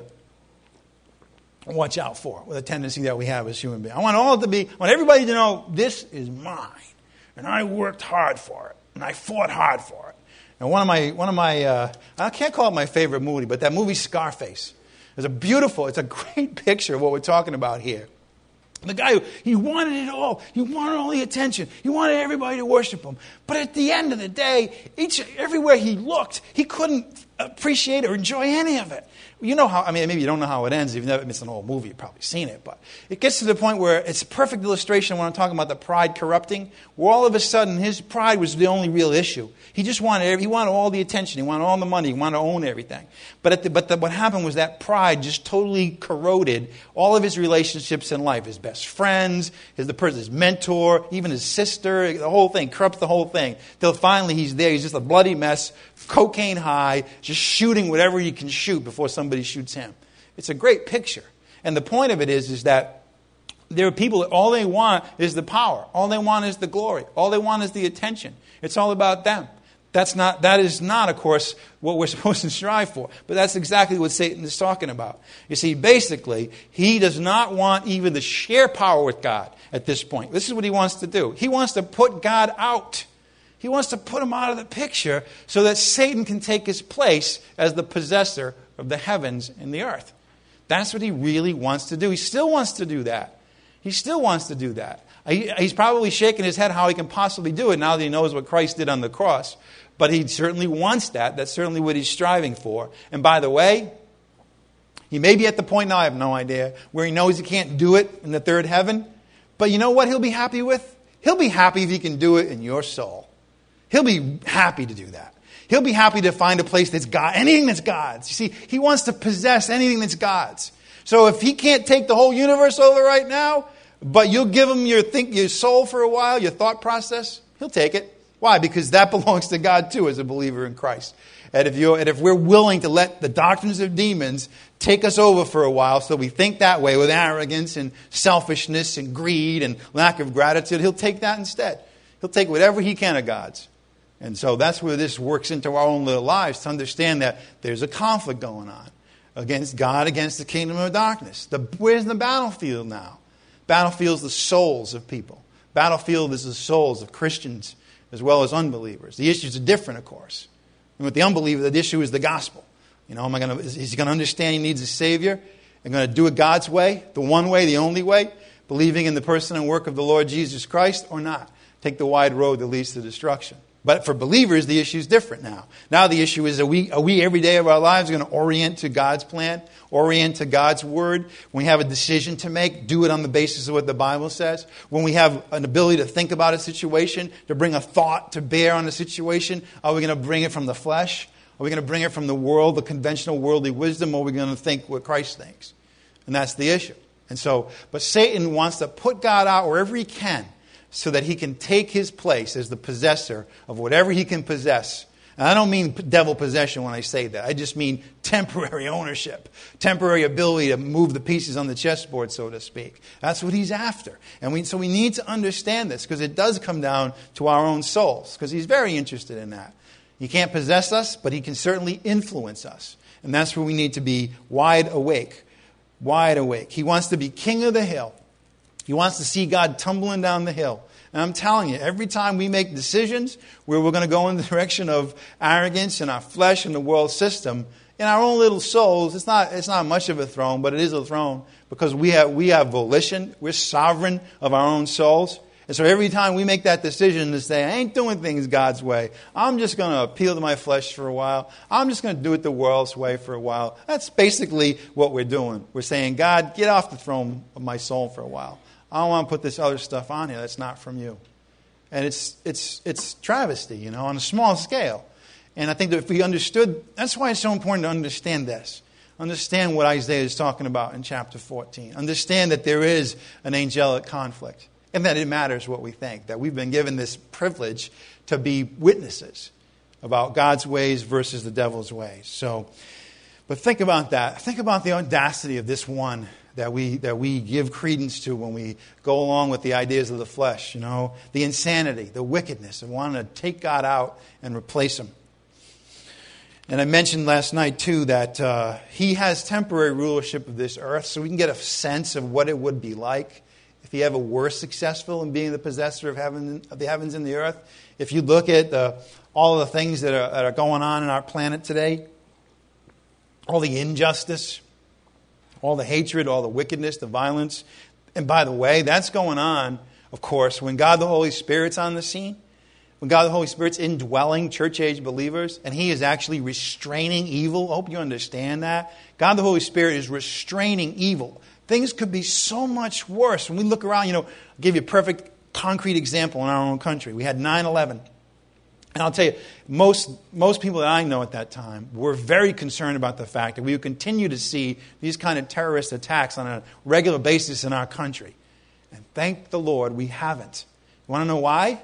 watch out for, with a tendency that we have as human beings. I want all to be, I want everybody to know, this is mine. And I worked hard for it. And I fought hard for it. And one of my, one of my uh, I can't call it my favorite movie, but that movie Scarface is a beautiful, it's a great picture of what we're talking about here. The guy, he wanted it all. He wanted all the attention. He wanted everybody to worship him. But at the end of the day, each everywhere he looked, he couldn't appreciate or enjoy any of it. You know how, I mean, maybe you don't know how it ends. If you've never, it's an old movie, you've probably seen it. But it gets to the point where it's a perfect illustration when I'm talking about the pride corrupting, where all of a sudden his pride was the only real issue. He just wanted, he wanted all the attention. He wanted all the money. He wanted to own everything. But at the, but the, what happened was that pride just totally corroded all of his relationships in life. His best friends, his, the person, his mentor, even his sister, the whole thing, corrupts the whole thing. Till finally he's there. He's just a bloody mess, cocaine high, just shooting whatever he can shoot before somebody shoots him. It's a great picture. And the point of it is, is that there are people that all they want is the power. All they want is the glory. All they want is the attention. It's all about them. That's not, that is not, of course, what we're supposed to strive for. But that's exactly what Satan is talking about. You see, basically, he does not want even to share power with God at this point. This is what he wants to do. He wants to put God out. He wants to put him out of the picture so that Satan can take his place as the possessor of the heavens and the earth. That's what he really wants to do. He still wants to do that. He still wants to do that. He's probably shaking his head how he can possibly do it now that he knows what Christ did on the cross. But he certainly wants that. That's certainly what he's striving for. And by the way, he may be at the point now, I have no idea, where he knows he can't do it in the third heaven. But you know what he'll be happy with? He'll be happy if he can do it in your soul. He'll be happy to do that. He'll be happy to find a place that's God, anything that's God's. You see, he wants to possess anything that's God's. So if he can't take the whole universe over right now, but you'll give him your think, your soul for a while, your thought process, he'll take it. Why? Because that belongs to God too as a believer in Christ. And if, you, and if we're willing to let the doctrines of demons take us over for a while so we think that way with arrogance and selfishness and greed and lack of gratitude, he'll take that instead. He'll take whatever he can of God's. And so that's where this works into our own little lives, to understand that there's a conflict going on against God, against the kingdom of darkness. The, where's the battlefield now? Battlefield's the souls of people. Battlefield is the souls of Christians as well as unbelievers. The issues are different, of course. And with the unbeliever, the issue is the gospel. You know, am I going to, is he going to understand he needs a Savior? I'm going to do it God's way, the one way, the only way, believing in the person and work of the Lord Jesus Christ, or not? Take the wide road that leads to destruction. But for believers, the issue is different now. Now the issue is, are we, are we every day of our lives going to orient to God's plan, orient to God's word? When we have a decision to make, do it on the basis of what the Bible says. When we have an ability to think about a situation, to bring a thought to bear on a situation, are we going to bring it from the flesh? Are we going to bring it from the world, the conventional worldly wisdom, or are we going to think what Christ thinks? And that's the issue. And so, but Satan wants to put God out wherever he can so that he can take his place as the possessor of whatever he can possess. And I don't mean devil possession when I say that. I just mean temporary ownership, temporary ability to move the pieces on the chessboard, so to speak. That's what he's after. And we, so we need to understand this because it does come down to our own souls because he's very interested in that. He can't possess us, but he can certainly influence us. And that's where we need to be wide awake. Wide awake. He wants to be king of the hill. He wants to see God tumbling down the hill. And I'm telling you, every time we make decisions where we're going to go in the direction of arrogance and our flesh and the world system, in our own little souls, it's not it's not much of a throne, but it is a throne because we have we have volition. We're sovereign of our own souls. And so every time we make that decision to say, I ain't doing things God's way. I'm just going to appeal to my flesh for a while. I'm just going to do it the world's way for a while. That's basically what we're doing. We're saying, God, get off the throne of my soul for a while. I don't want to put this other stuff on here that's not from you. And it's it's it's travesty, you know, on a small scale. And I think that if we understood, that's why it's so important to understand this. Understand what Isaiah is talking about in chapter fourteen. Understand that there is an angelic conflict. And that it matters what we think. That we've been given this privilege to be witnesses about God's ways versus the devil's ways. So, but think about that. Think about the audacity of this one that we that we give credence to when we go along with the ideas of the flesh. You know, the insanity, the wickedness of wanting to take God out and replace him. And I mentioned last night, too, that uh, he has temporary rulership of this earth, so we can get a sense of what it would be like if he ever were successful in being the possessor of heaven, of the heavens and the earth. If you look at the, all of the things that are, that are going on in our planet today, all the injustice, all the hatred, all the wickedness, the violence. And by the way, that's going on, of course, when God the Holy Spirit's on the scene. When God the Holy Spirit's indwelling church-age believers, and he is actually restraining evil. I hope you understand that. God the Holy Spirit is restraining evil. Things could be so much worse. When we look around, you know, I'll give you a perfect concrete example in our own country. We had nine eleven. And I'll tell you, most most people that I know at that time were very concerned about the fact that we would continue to see these kind of terrorist attacks on a regular basis in our country. And thank the Lord we haven't. You want to know why?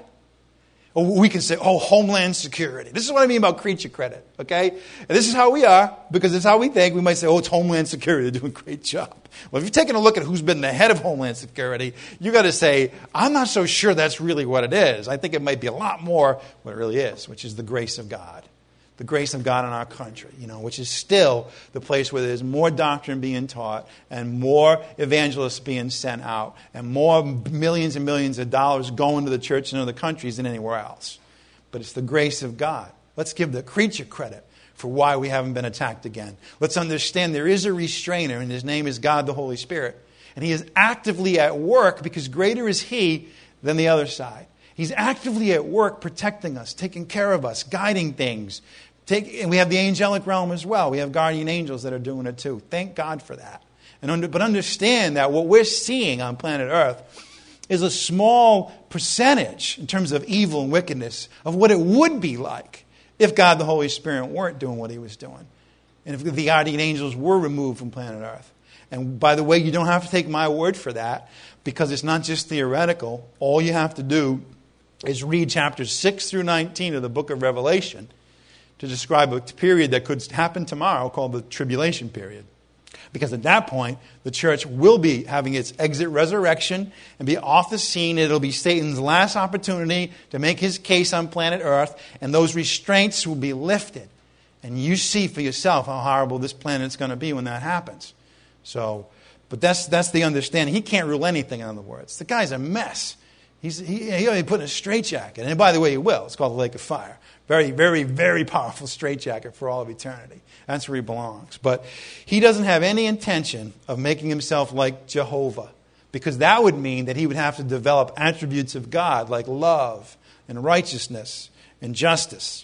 Or we can say, oh, Homeland Security. This is what I mean about creature credit, okay? And this is how we are, because it's how we think. We might say, oh, it's Homeland Security. They're doing a great job. Well, if you're taking a look at who's been the head of Homeland Security, you got to say, I'm not so sure that's really what it is. I think it might be a lot more what it really is, which is the grace of God. The grace of God in our country, you know, which is still the place where there's more doctrine being taught and more evangelists being sent out and more millions and millions of dollars going to the church in other countries than anywhere else. But it's the grace of God. Let's give the creature credit for why we haven't been attacked again. Let's understand there is a restrainer, and his name is God the Holy Spirit. And he is actively at work because greater is he than the other side. He's actively at work protecting us, taking care of us, guiding things. Take, and we have the angelic realm as well. We have guardian angels that are doing it too. Thank God for that. And under, but understand that what we're seeing on planet Earth is a small percentage in terms of evil and wickedness of what it would be like if God the Holy Spirit weren't doing what he was doing. And if the guardian angels were removed from planet Earth. And by the way, you don't have to take my word for that because it's not just theoretical. All you have to do is read chapters six through nineteen of the book of Revelation to describe a period that could happen tomorrow called the tribulation period. Because at that point, the church will be having its exit resurrection and be off the scene. It'll be Satan's last opportunity to make his case on planet Earth, and those restraints will be lifted. And you see for yourself how horrible this planet's going to be when that happens. So, but that's that's the understanding. He can't rule anything, in other words. The guy's a mess. He's he, he only put in a straitjacket. And by the way, he will. It's called the lake of fire. Very, very, very powerful straitjacket for all of eternity. That's where he belongs. But he doesn't have any intention of making himself like Jehovah, because that would mean that he would have to develop attributes of God like love and righteousness and justice.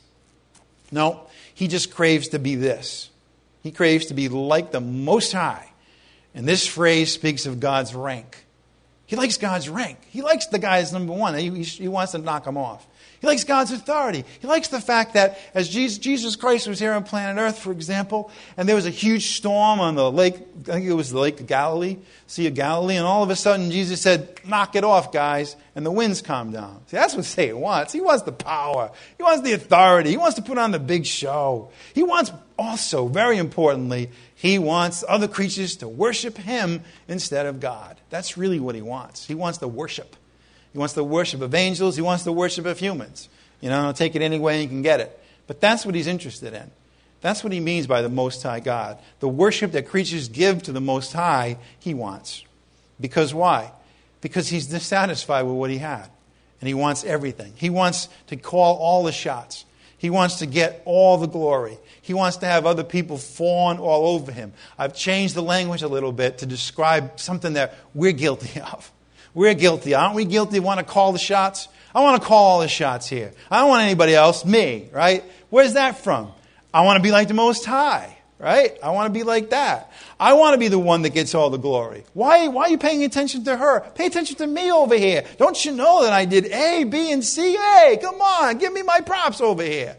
No, he just craves to be this. He craves to be like the Most High. And this phrase speaks of God's rank. He likes God's rank. He likes the guy as number one. He, he, he wants to knock him off. He likes God's authority. He likes the fact that as Jesus, Jesus Christ was here on planet Earth, for example, and there was a huge storm on the lake, I think it was the Lake of Galilee, Sea of Galilee, and all of a sudden Jesus said, knock it off, guys, and the winds calmed down. See, that's what Satan wants. He wants the power. He wants the authority. He wants to put on the big show. He wants also, very importantly, he wants other creatures to worship him instead of God. That's really what he wants. He wants the worship. He wants the worship of angels. He wants the worship of humans. You know, take it any way he can get it. But that's what he's interested in. That's what he means by the Most High God. The worship that creatures give to the Most High, he wants. Because why? Because he's dissatisfied with what he had. And he wants everything. He wants to call all the shots. He wants to get all the glory. He wants to have other people fawn all over him. I've changed the language a little bit to describe something that we're guilty of. We're guilty. Aren't we guilty? Want to call the shots? I want to call all the shots here. I don't want anybody else. Me, right? Where's that from? I want to be like the Most High, right? I want to be like that. I want to be the one that gets all the glory. Why, why are you paying attention to her? Pay attention to me over here. Don't you know that I did A, B, and C? Hey, come on, give me my props over here.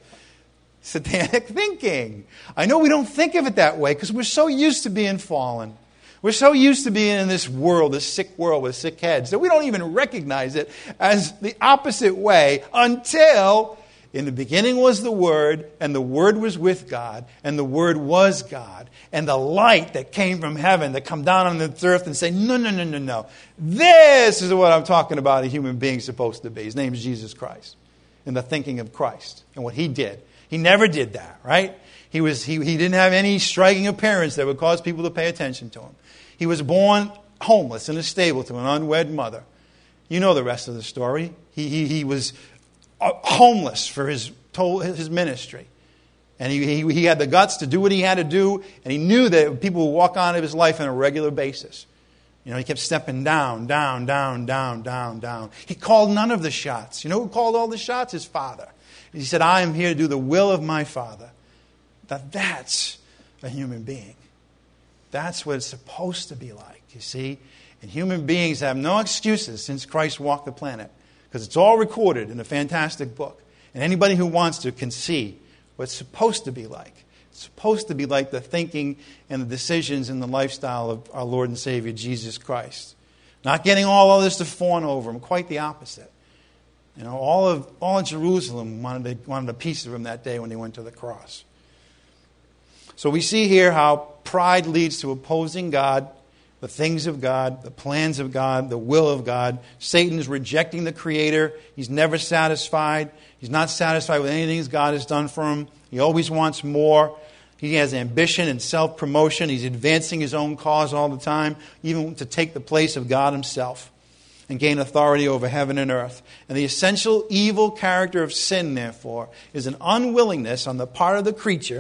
Satanic thinking. I know we don't think of it that way because we're so used to being fallen. We're so used to being in this world, this sick world with sick heads, that we don't even recognize it as the opposite way until in the beginning was the Word, and the Word was with God, and the Word was God. And the light that came from heaven that come down on the earth and say, no, no, no, no, no. This is what I'm talking about a human being's supposed to be. His name is Jesus Christ. And the thinking of Christ and what he did. He never did that, right? He was he, he didn't have any striking appearance that would cause people to pay attention to him. He was born homeless in a stable to an unwed mother. You know the rest of the story. He he, he was homeless for his his ministry. And he, he he had the guts to do what he had to do, and he knew that people would walk on of his life on a regular basis. You know, he kept stepping down, down, down, down, down, down. He called none of the shots. You know who called all the shots? His Father. He said, I am here to do the will of my Father. That that's a human being. That's what it's supposed to be like, you see. And human beings have no excuses since Christ walked the planet. Because it's all recorded in a fantastic book. And anybody who wants to can see what it's supposed to be like. It's supposed to be like the thinking and the decisions and the lifestyle of our Lord and Savior, Jesus Christ. Not getting all of this to fawn over him. Quite the opposite. You know, all of all of Jerusalem wanted, to, wanted a piece of him that day when he went to the cross. So we see here how pride leads to opposing God, the things of God, the plans of God, the will of God. Satan is rejecting the Creator. He's never satisfied. He's not satisfied with anything God has done for him. He always wants more. He has ambition and self-promotion. He's advancing his own cause all the time, even to take the place of God himself and gain authority over heaven and earth. And the essential evil character of sin, therefore, is an unwillingness on the part of the creature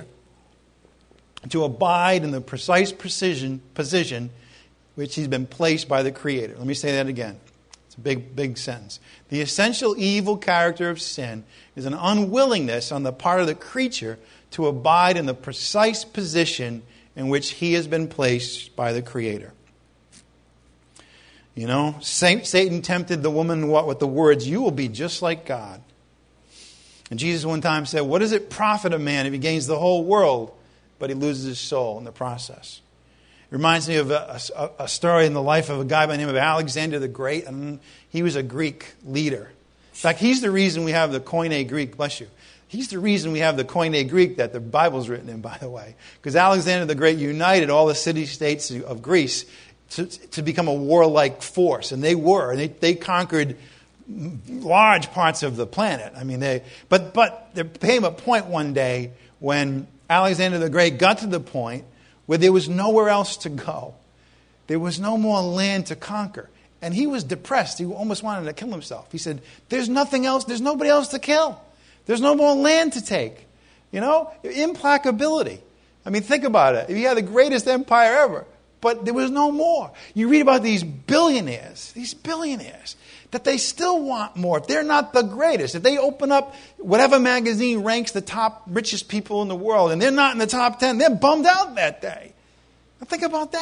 to abide in the precise precision, position which he's been placed by the Creator. Let me say that again. It's a big, big sentence. The essential evil character of sin is an unwillingness on the part of the creature to abide in the precise position in which he has been placed by the Creator. You know, Satan tempted the woman with the words, you will be just like God. And Jesus one time said, what does it profit a man if he gains the whole world, but he loses his soul in the process? It reminds me of a, a, a story in the life of a guy by the name of Alexander the Great. And he was a Greek leader. In fact, he's the reason we have the Koine Greek, bless you. He's the reason we have the Koine Greek that the Bible's written in, by the way. Because Alexander the Great united all the city-states of Greece to, to become a warlike force. And they were. And they, they conquered large parts of the planet. I mean, they. But, but there came a point one day when Alexander the Great got to the point where there was nowhere else to go. There was no more land to conquer. And he was depressed. He almost wanted to kill himself. He said, there's nothing else. There's nobody else to kill. There's no more land to take. You know, implacability. I mean, think about it. He had the greatest empire ever, but there was no more. You read about these billionaires, these billionaires, that they still want more. If they're not the greatest, if they open up whatever magazine ranks the top richest people in the world, and they're not in the top ten, they're bummed out that day. Now think about that.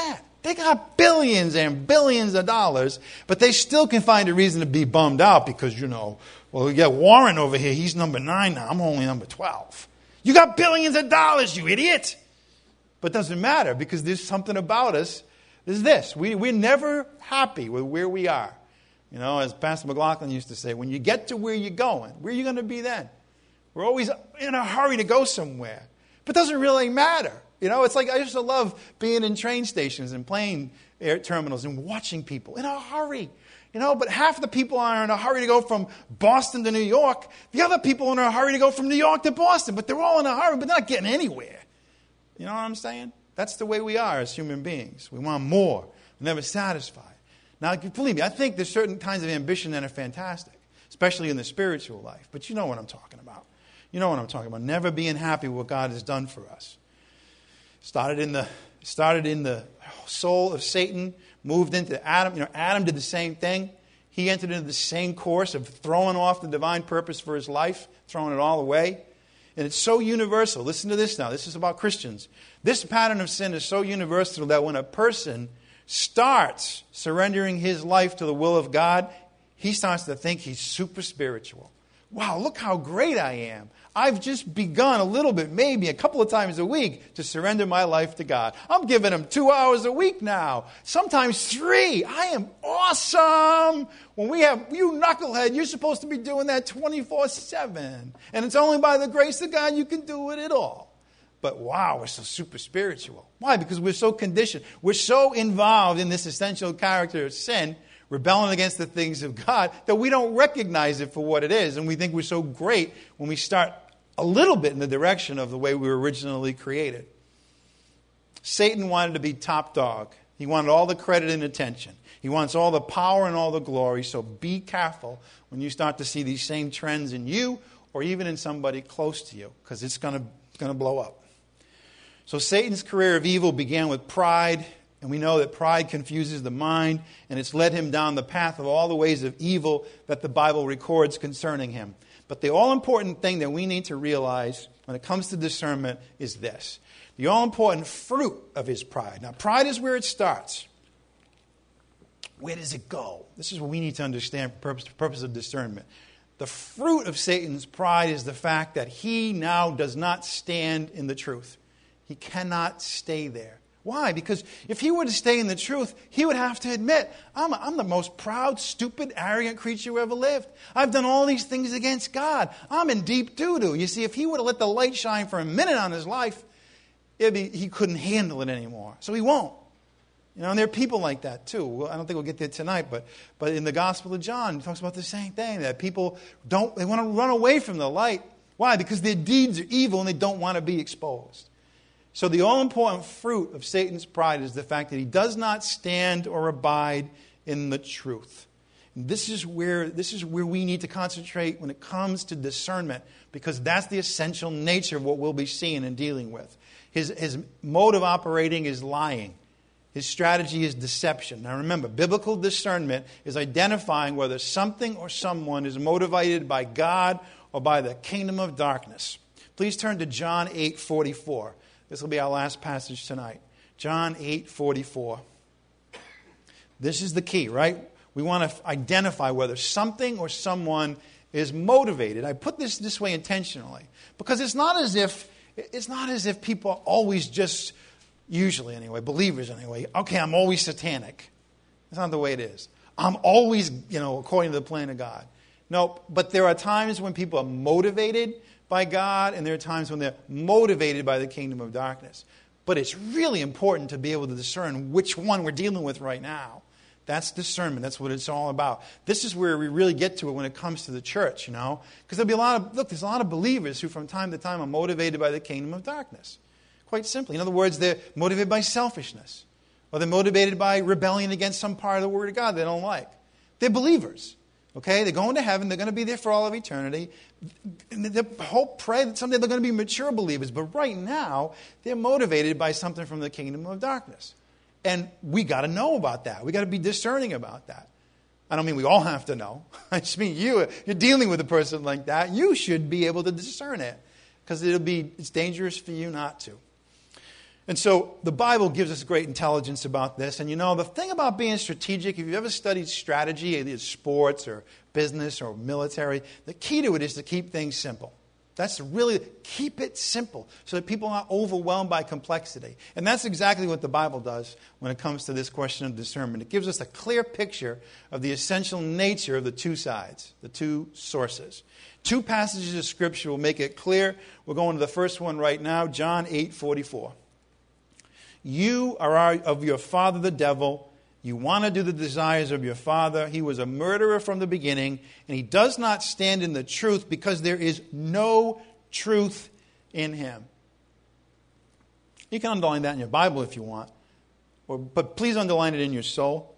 They got billions and billions of dollars, but they still can find a reason to be bummed out because, you know, well, we got Warren over here. He's number nine now. I'm only number twelve. You got billions of dollars, you idiot. But it doesn't matter because there's something about us. Is this. We, we're never happy with where we are. You know, as Pastor McLaughlin used to say, when you get to where you're going, where are you going to be then? We're always in a hurry to go somewhere. But it doesn't really matter. You know, it's like I used to love being in train stations and plane air terminals and watching people in a hurry. You know, but half the people are in a hurry to go from Boston to New York. The other people are in a hurry to go from New York to Boston. But they're all in a hurry, but they're not getting anywhere. You know what I'm saying? That's the way we are as human beings. We want more. We're never satisfied. Now, believe me, I think there's certain kinds of ambition that are fantastic, especially in the spiritual life. But you know what I'm talking about. You know what I'm talking about. Never being happy with what God has done for us. Started in the started in the soul of Satan, moved into Adam. You know, Adam did the same thing. He entered into the same course of throwing off the divine purpose for his life, throwing it all away. And it's so universal. Listen to this now. This is about Christians. This pattern of sin is so universal that when a person starts surrendering his life to the will of God, he starts to think he's super spiritual. Wow, look how great I am. I've just begun a little bit, maybe a couple of times a week, to surrender my life to God. I'm giving him two hours a week now, sometimes three. I am awesome. When we have, you knucklehead, you're supposed to be doing that twenty-four seven. And it's only by the grace of God you can do it at all. But wow, we're so super spiritual. Why? Because we're so conditioned. We're so involved in this essential character of sin, rebelling against the things of God, that we don't recognize it for what it is. And we think we're so great when we start a little bit in the direction of the way we were originally created. Satan wanted to be top dog. He wanted all the credit and attention. He wants all the power and all the glory. So be careful when you start to see these same trends in you or even in somebody close to you, because it's going to, it's going to blow up. So Satan's career of evil began with pride. And we know that pride confuses the mind, and it's led him down the path of all the ways of evil that the Bible records concerning him. But the all-important thing that we need to realize when it comes to discernment is this. The all-important fruit of his pride. Now, pride is where it starts. Where does it go? This is what we need to understand for purpose, for purpose of discernment. The fruit of Satan's pride is the fact that he now does not stand in the truth. He cannot stay there. Why? Because if he were to stay in the truth, he would have to admit, I'm, I'm the most proud, stupid, arrogant creature who ever lived. I've done all these things against God. I'm in deep doo-doo. You see, if he would have let the light shine for a minute on his life, it'd be, he couldn't handle it anymore. So he won't. You know, and there are people like that too. Well, I don't think we'll get there tonight, but but in the Gospel of John, it talks about the same thing, that people don't, they want to run away from the light. Why? Because their deeds are evil and they don't want to be exposed. So the all-important fruit of Satan's pride is the fact that he does not stand or abide in the truth. And this is where this is where we need to concentrate when it comes to discernment, because that's the essential nature of what we'll be seeing and dealing with. His, his mode of operating is lying. His strategy is deception. Now remember, biblical discernment is identifying whether something or someone is motivated by God or by the kingdom of darkness. Please turn to John eight forty-four. This will be our last passage tonight. John eight forty-four. This is the key, right? We want to identify whether something or someone is motivated. I put this this way intentionally because it's not as if it's not as if people are always just, usually anyway, believers anyway, okay, I'm always satanic. That's not the way it is. I'm always, you know, according to the plan of God. No, but there are times when people are motivated by God, and there are times when they're motivated by the kingdom of darkness. But it's really important to be able to discern which one we're dealing with right now. That's discernment. That's what it's all about. This is where we really get to it when it comes to the church, you know. Because there'll be a lot of, look, there's a lot of believers who from time to time are motivated by the kingdom of darkness. Quite simply. In other words, they're motivated by selfishness. Or they're motivated by rebellion against some part of the Word of God they don't like. They're believers. Okay, they're going to heaven. They're going to be there for all of eternity. They hope, pray that someday they're going to be mature believers. But right now, they're motivated by something from the kingdom of darkness. And we got to know about that. We got to be discerning about that. I don't mean we all have to know. I just mean you, you're dealing with a person like that. You should be able to discern it, because it'll be it's dangerous for you not to. And so the Bible gives us great intelligence about this. And you know, the thing about being strategic, if you've ever studied strategy, either sports or business or military, the key to it is to keep things simple. That's really, keep it simple so that people aren't overwhelmed by complexity. And that's exactly what the Bible does when it comes to this question of discernment. It gives us a clear picture of the essential nature of the two sides, the two sources. Two passages of Scripture will make it clear. We're going to the first one right now, John eight forty-four. You are of your father the devil. You want to do the desires of your father. He was a murderer from the beginning, and he does not stand in the truth because there is no truth in him. You can underline that in your Bible if you want, or, but please underline it in your soul.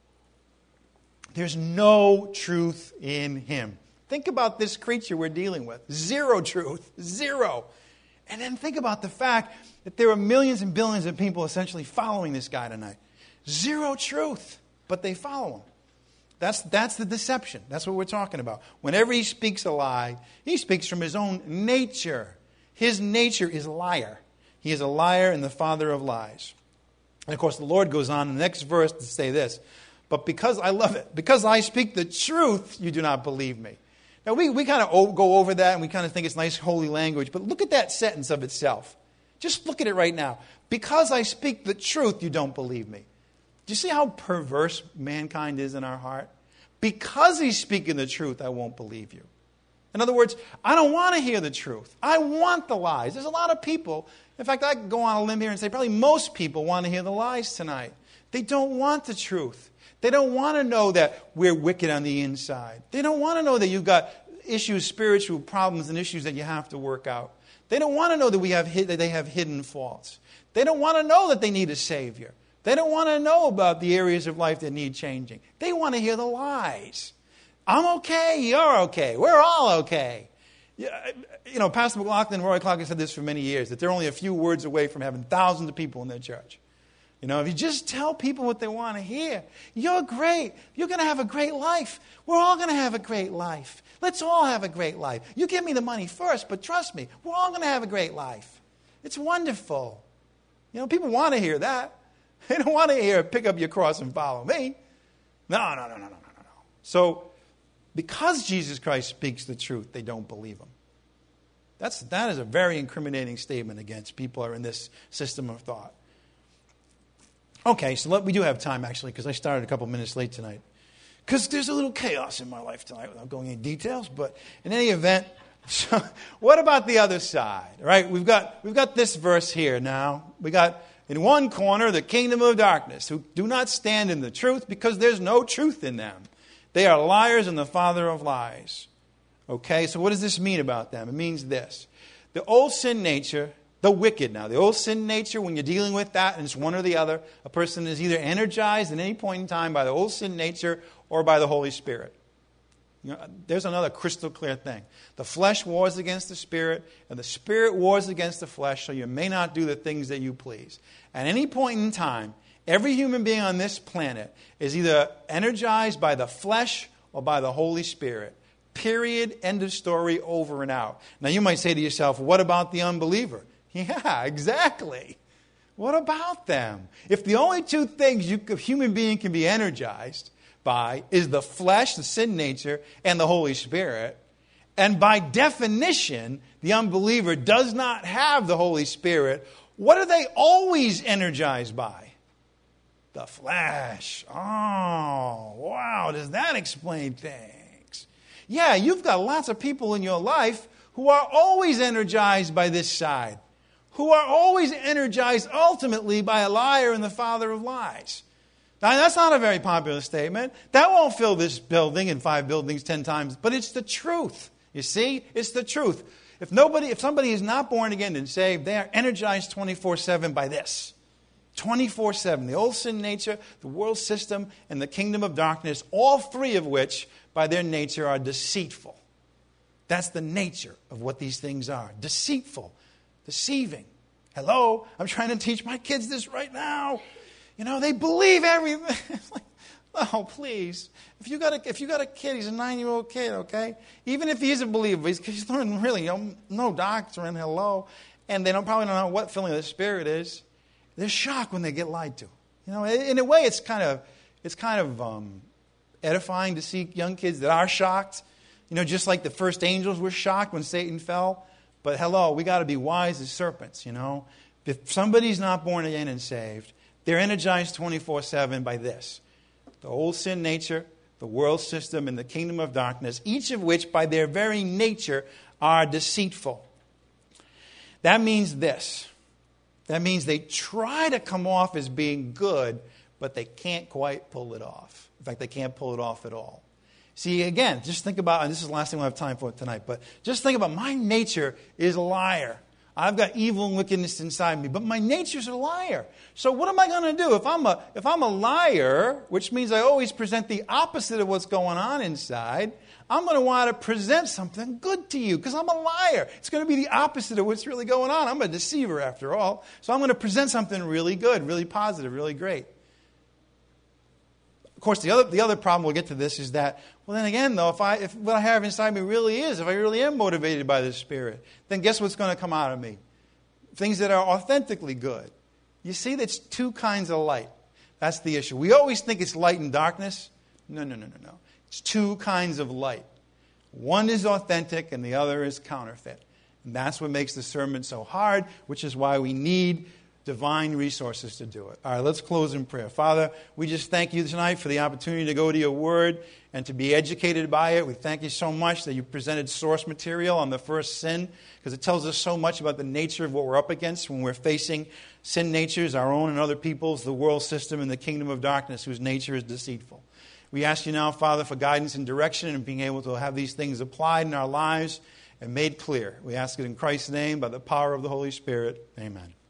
There's no truth in him. Think about this creature we're dealing with. Zero truth. Zero. And then think about the fact that there are millions and billions of people essentially following this guy tonight. Zero truth, but they follow him. That's, that's the deception. That's what we're talking about. Whenever he speaks a lie, he speaks from his own nature. His nature is liar. He is a liar and the father of lies. And of course, the Lord goes on in the next verse to say this, but because I love it, because I speak the truth, you do not believe me. Now, we, we kind of go over that and we kind of think it's nice, holy language, but look at that sentence of itself. Just look at it right now. Because I speak the truth, you don't believe me. Do you see how perverse mankind is in our heart? Because he's speaking the truth, I won't believe you. In other words, I don't want to hear the truth. I want the lies. There's a lot of people. In fact, I can go on a limb here and say probably most people want to hear the lies tonight. They don't want the truth. They don't want to know that we're wicked on the inside. They don't want to know that you've got issues, spiritual problems, and issues that you have to work out. They don't want to know that we have that they have hidden faults. They don't want to know that they need a Savior. They don't want to know about the areas of life that need changing. They want to hear the lies. I'm okay, you're okay, we're all okay. You know, Pastor McLaughlin and Roy Clark have said this for many years, that they're only a few words away from having thousands of people in their church. You know, if you just tell people what they want to hear, you're great. You're going to have a great life. We're all going to have a great life. Let's all have a great life. You give me the money first, but trust me, we're all going to have a great life. It's wonderful. You know, people want to hear that. They don't want to hear, pick up your cross and follow me. No, no, no, no, no, no, no. So, because Jesus Christ speaks the truth, they don't believe him. That's, that is a very incriminating statement against people who are in this system of thought. Okay, so let, we do have time, actually, because I started a couple minutes late tonight. Because there's a little chaos in my life tonight without going into details. But in any event, so what about the other side? Right? We've got, we've got this verse here now. We got, in one corner, the kingdom of darkness, who do not stand in the truth because there's no truth in them. They are liars and the father of lies. Okay, so what does this mean about them? It means this. The old sin nature, the wicked now, the old sin nature, when you're dealing with that, and it's one or the other, a person is either energized at any point in time by the old sin nature or by the Holy Spirit. You know, there's another crystal clear thing. The flesh wars against the spirit, and the spirit wars against the flesh, so you may not do the things that you please. At any point in time, every human being on this planet is either energized by the flesh or by the Holy Spirit. Period. End of story. Over and out. Now you might say to yourself, what about the unbeliever? Yeah, exactly. What about them? If the only two things you, a human being can be energized by is the flesh, the sin nature, and the Holy Spirit, and by definition, the unbeliever does not have the Holy Spirit, what are they always energized by? The flesh. Oh, wow. Does that explain things? Yeah, you've got lots of people in your life who are always energized by this side, who are always energized ultimately by a liar and the father of lies. Now, that's not a very popular statement. That won't fill this building and five buildings ten times, but it's the truth. You see? It's the truth. If nobody, if somebody is not born again and saved, they are energized twenty-four seven by this. twenty-four seven. The old sin nature, the world system, and the kingdom of darkness, all three of which, by their nature, are deceitful. That's the nature of what these things are. Deceitful. Deceiving. Hello? I'm trying to teach my kids this right now. You know, they believe everything. It's like, oh, please. If you got a, if you got a kid, he's a nine-year-old kid, okay? Even if he's a believer, he's, he's learning really, you know, no doctrine, hello. And they don't probably don't know what filling of the Spirit is. they're shocked when they get lied to. You know, in a way, it's kind of it's kind of um, edifying to see young kids that are shocked. You know, just like the first angels were shocked when Satan fell. But hello, we got to be wise as serpents. You know, if somebody's not born again and saved, they're energized twenty-four seven by this: the old sin nature, the world system, and the kingdom of darkness, each of which, by their very nature, are deceitful. That means this. That means they try to come off as being good, but they can't quite pull it off. In fact, they can't pull it off at all. See, again, just think about, and this is the last thing we'll have time for tonight, but just think about, my nature is a liar. I've got evil and wickedness inside me, but my nature's a liar. So what am I going to do? If I'm a if I'm a liar, which means I always present the opposite of what's going on inside, I'm going to want to present something good to you because I'm a liar. It's going to be the opposite of what's really going on. I'm a deceiver after all. So I'm going to present something really good, really positive, really great. Of course, the other the other problem, we'll get to this, is that, well, then again, though, if I if what I have inside me really is, if I really am motivated by the Spirit, then guess what's going to come out of me? Things that are authentically good. You see, that's two kinds of light. That's the issue. We always think it's light and darkness. No, no, no, no, no. It's two kinds of light. One is authentic and the other is counterfeit. And that's what makes the sermon so hard, which is why we need divine resources to do it. All right, let's close in prayer. Father, we just thank you tonight for the opportunity to go to your word and to be educated by it. We thank you so much that you presented source material on the first sin, because it tells us so much about the nature of what we're up against when we're facing sin natures, our own and other people's, the world system, and the kingdom of darkness, whose nature is deceitful. We ask you now, Father, for guidance and direction and being able to have these things applied in our lives and made clear. We ask it in Christ's name by the power of the Holy Spirit. Amen.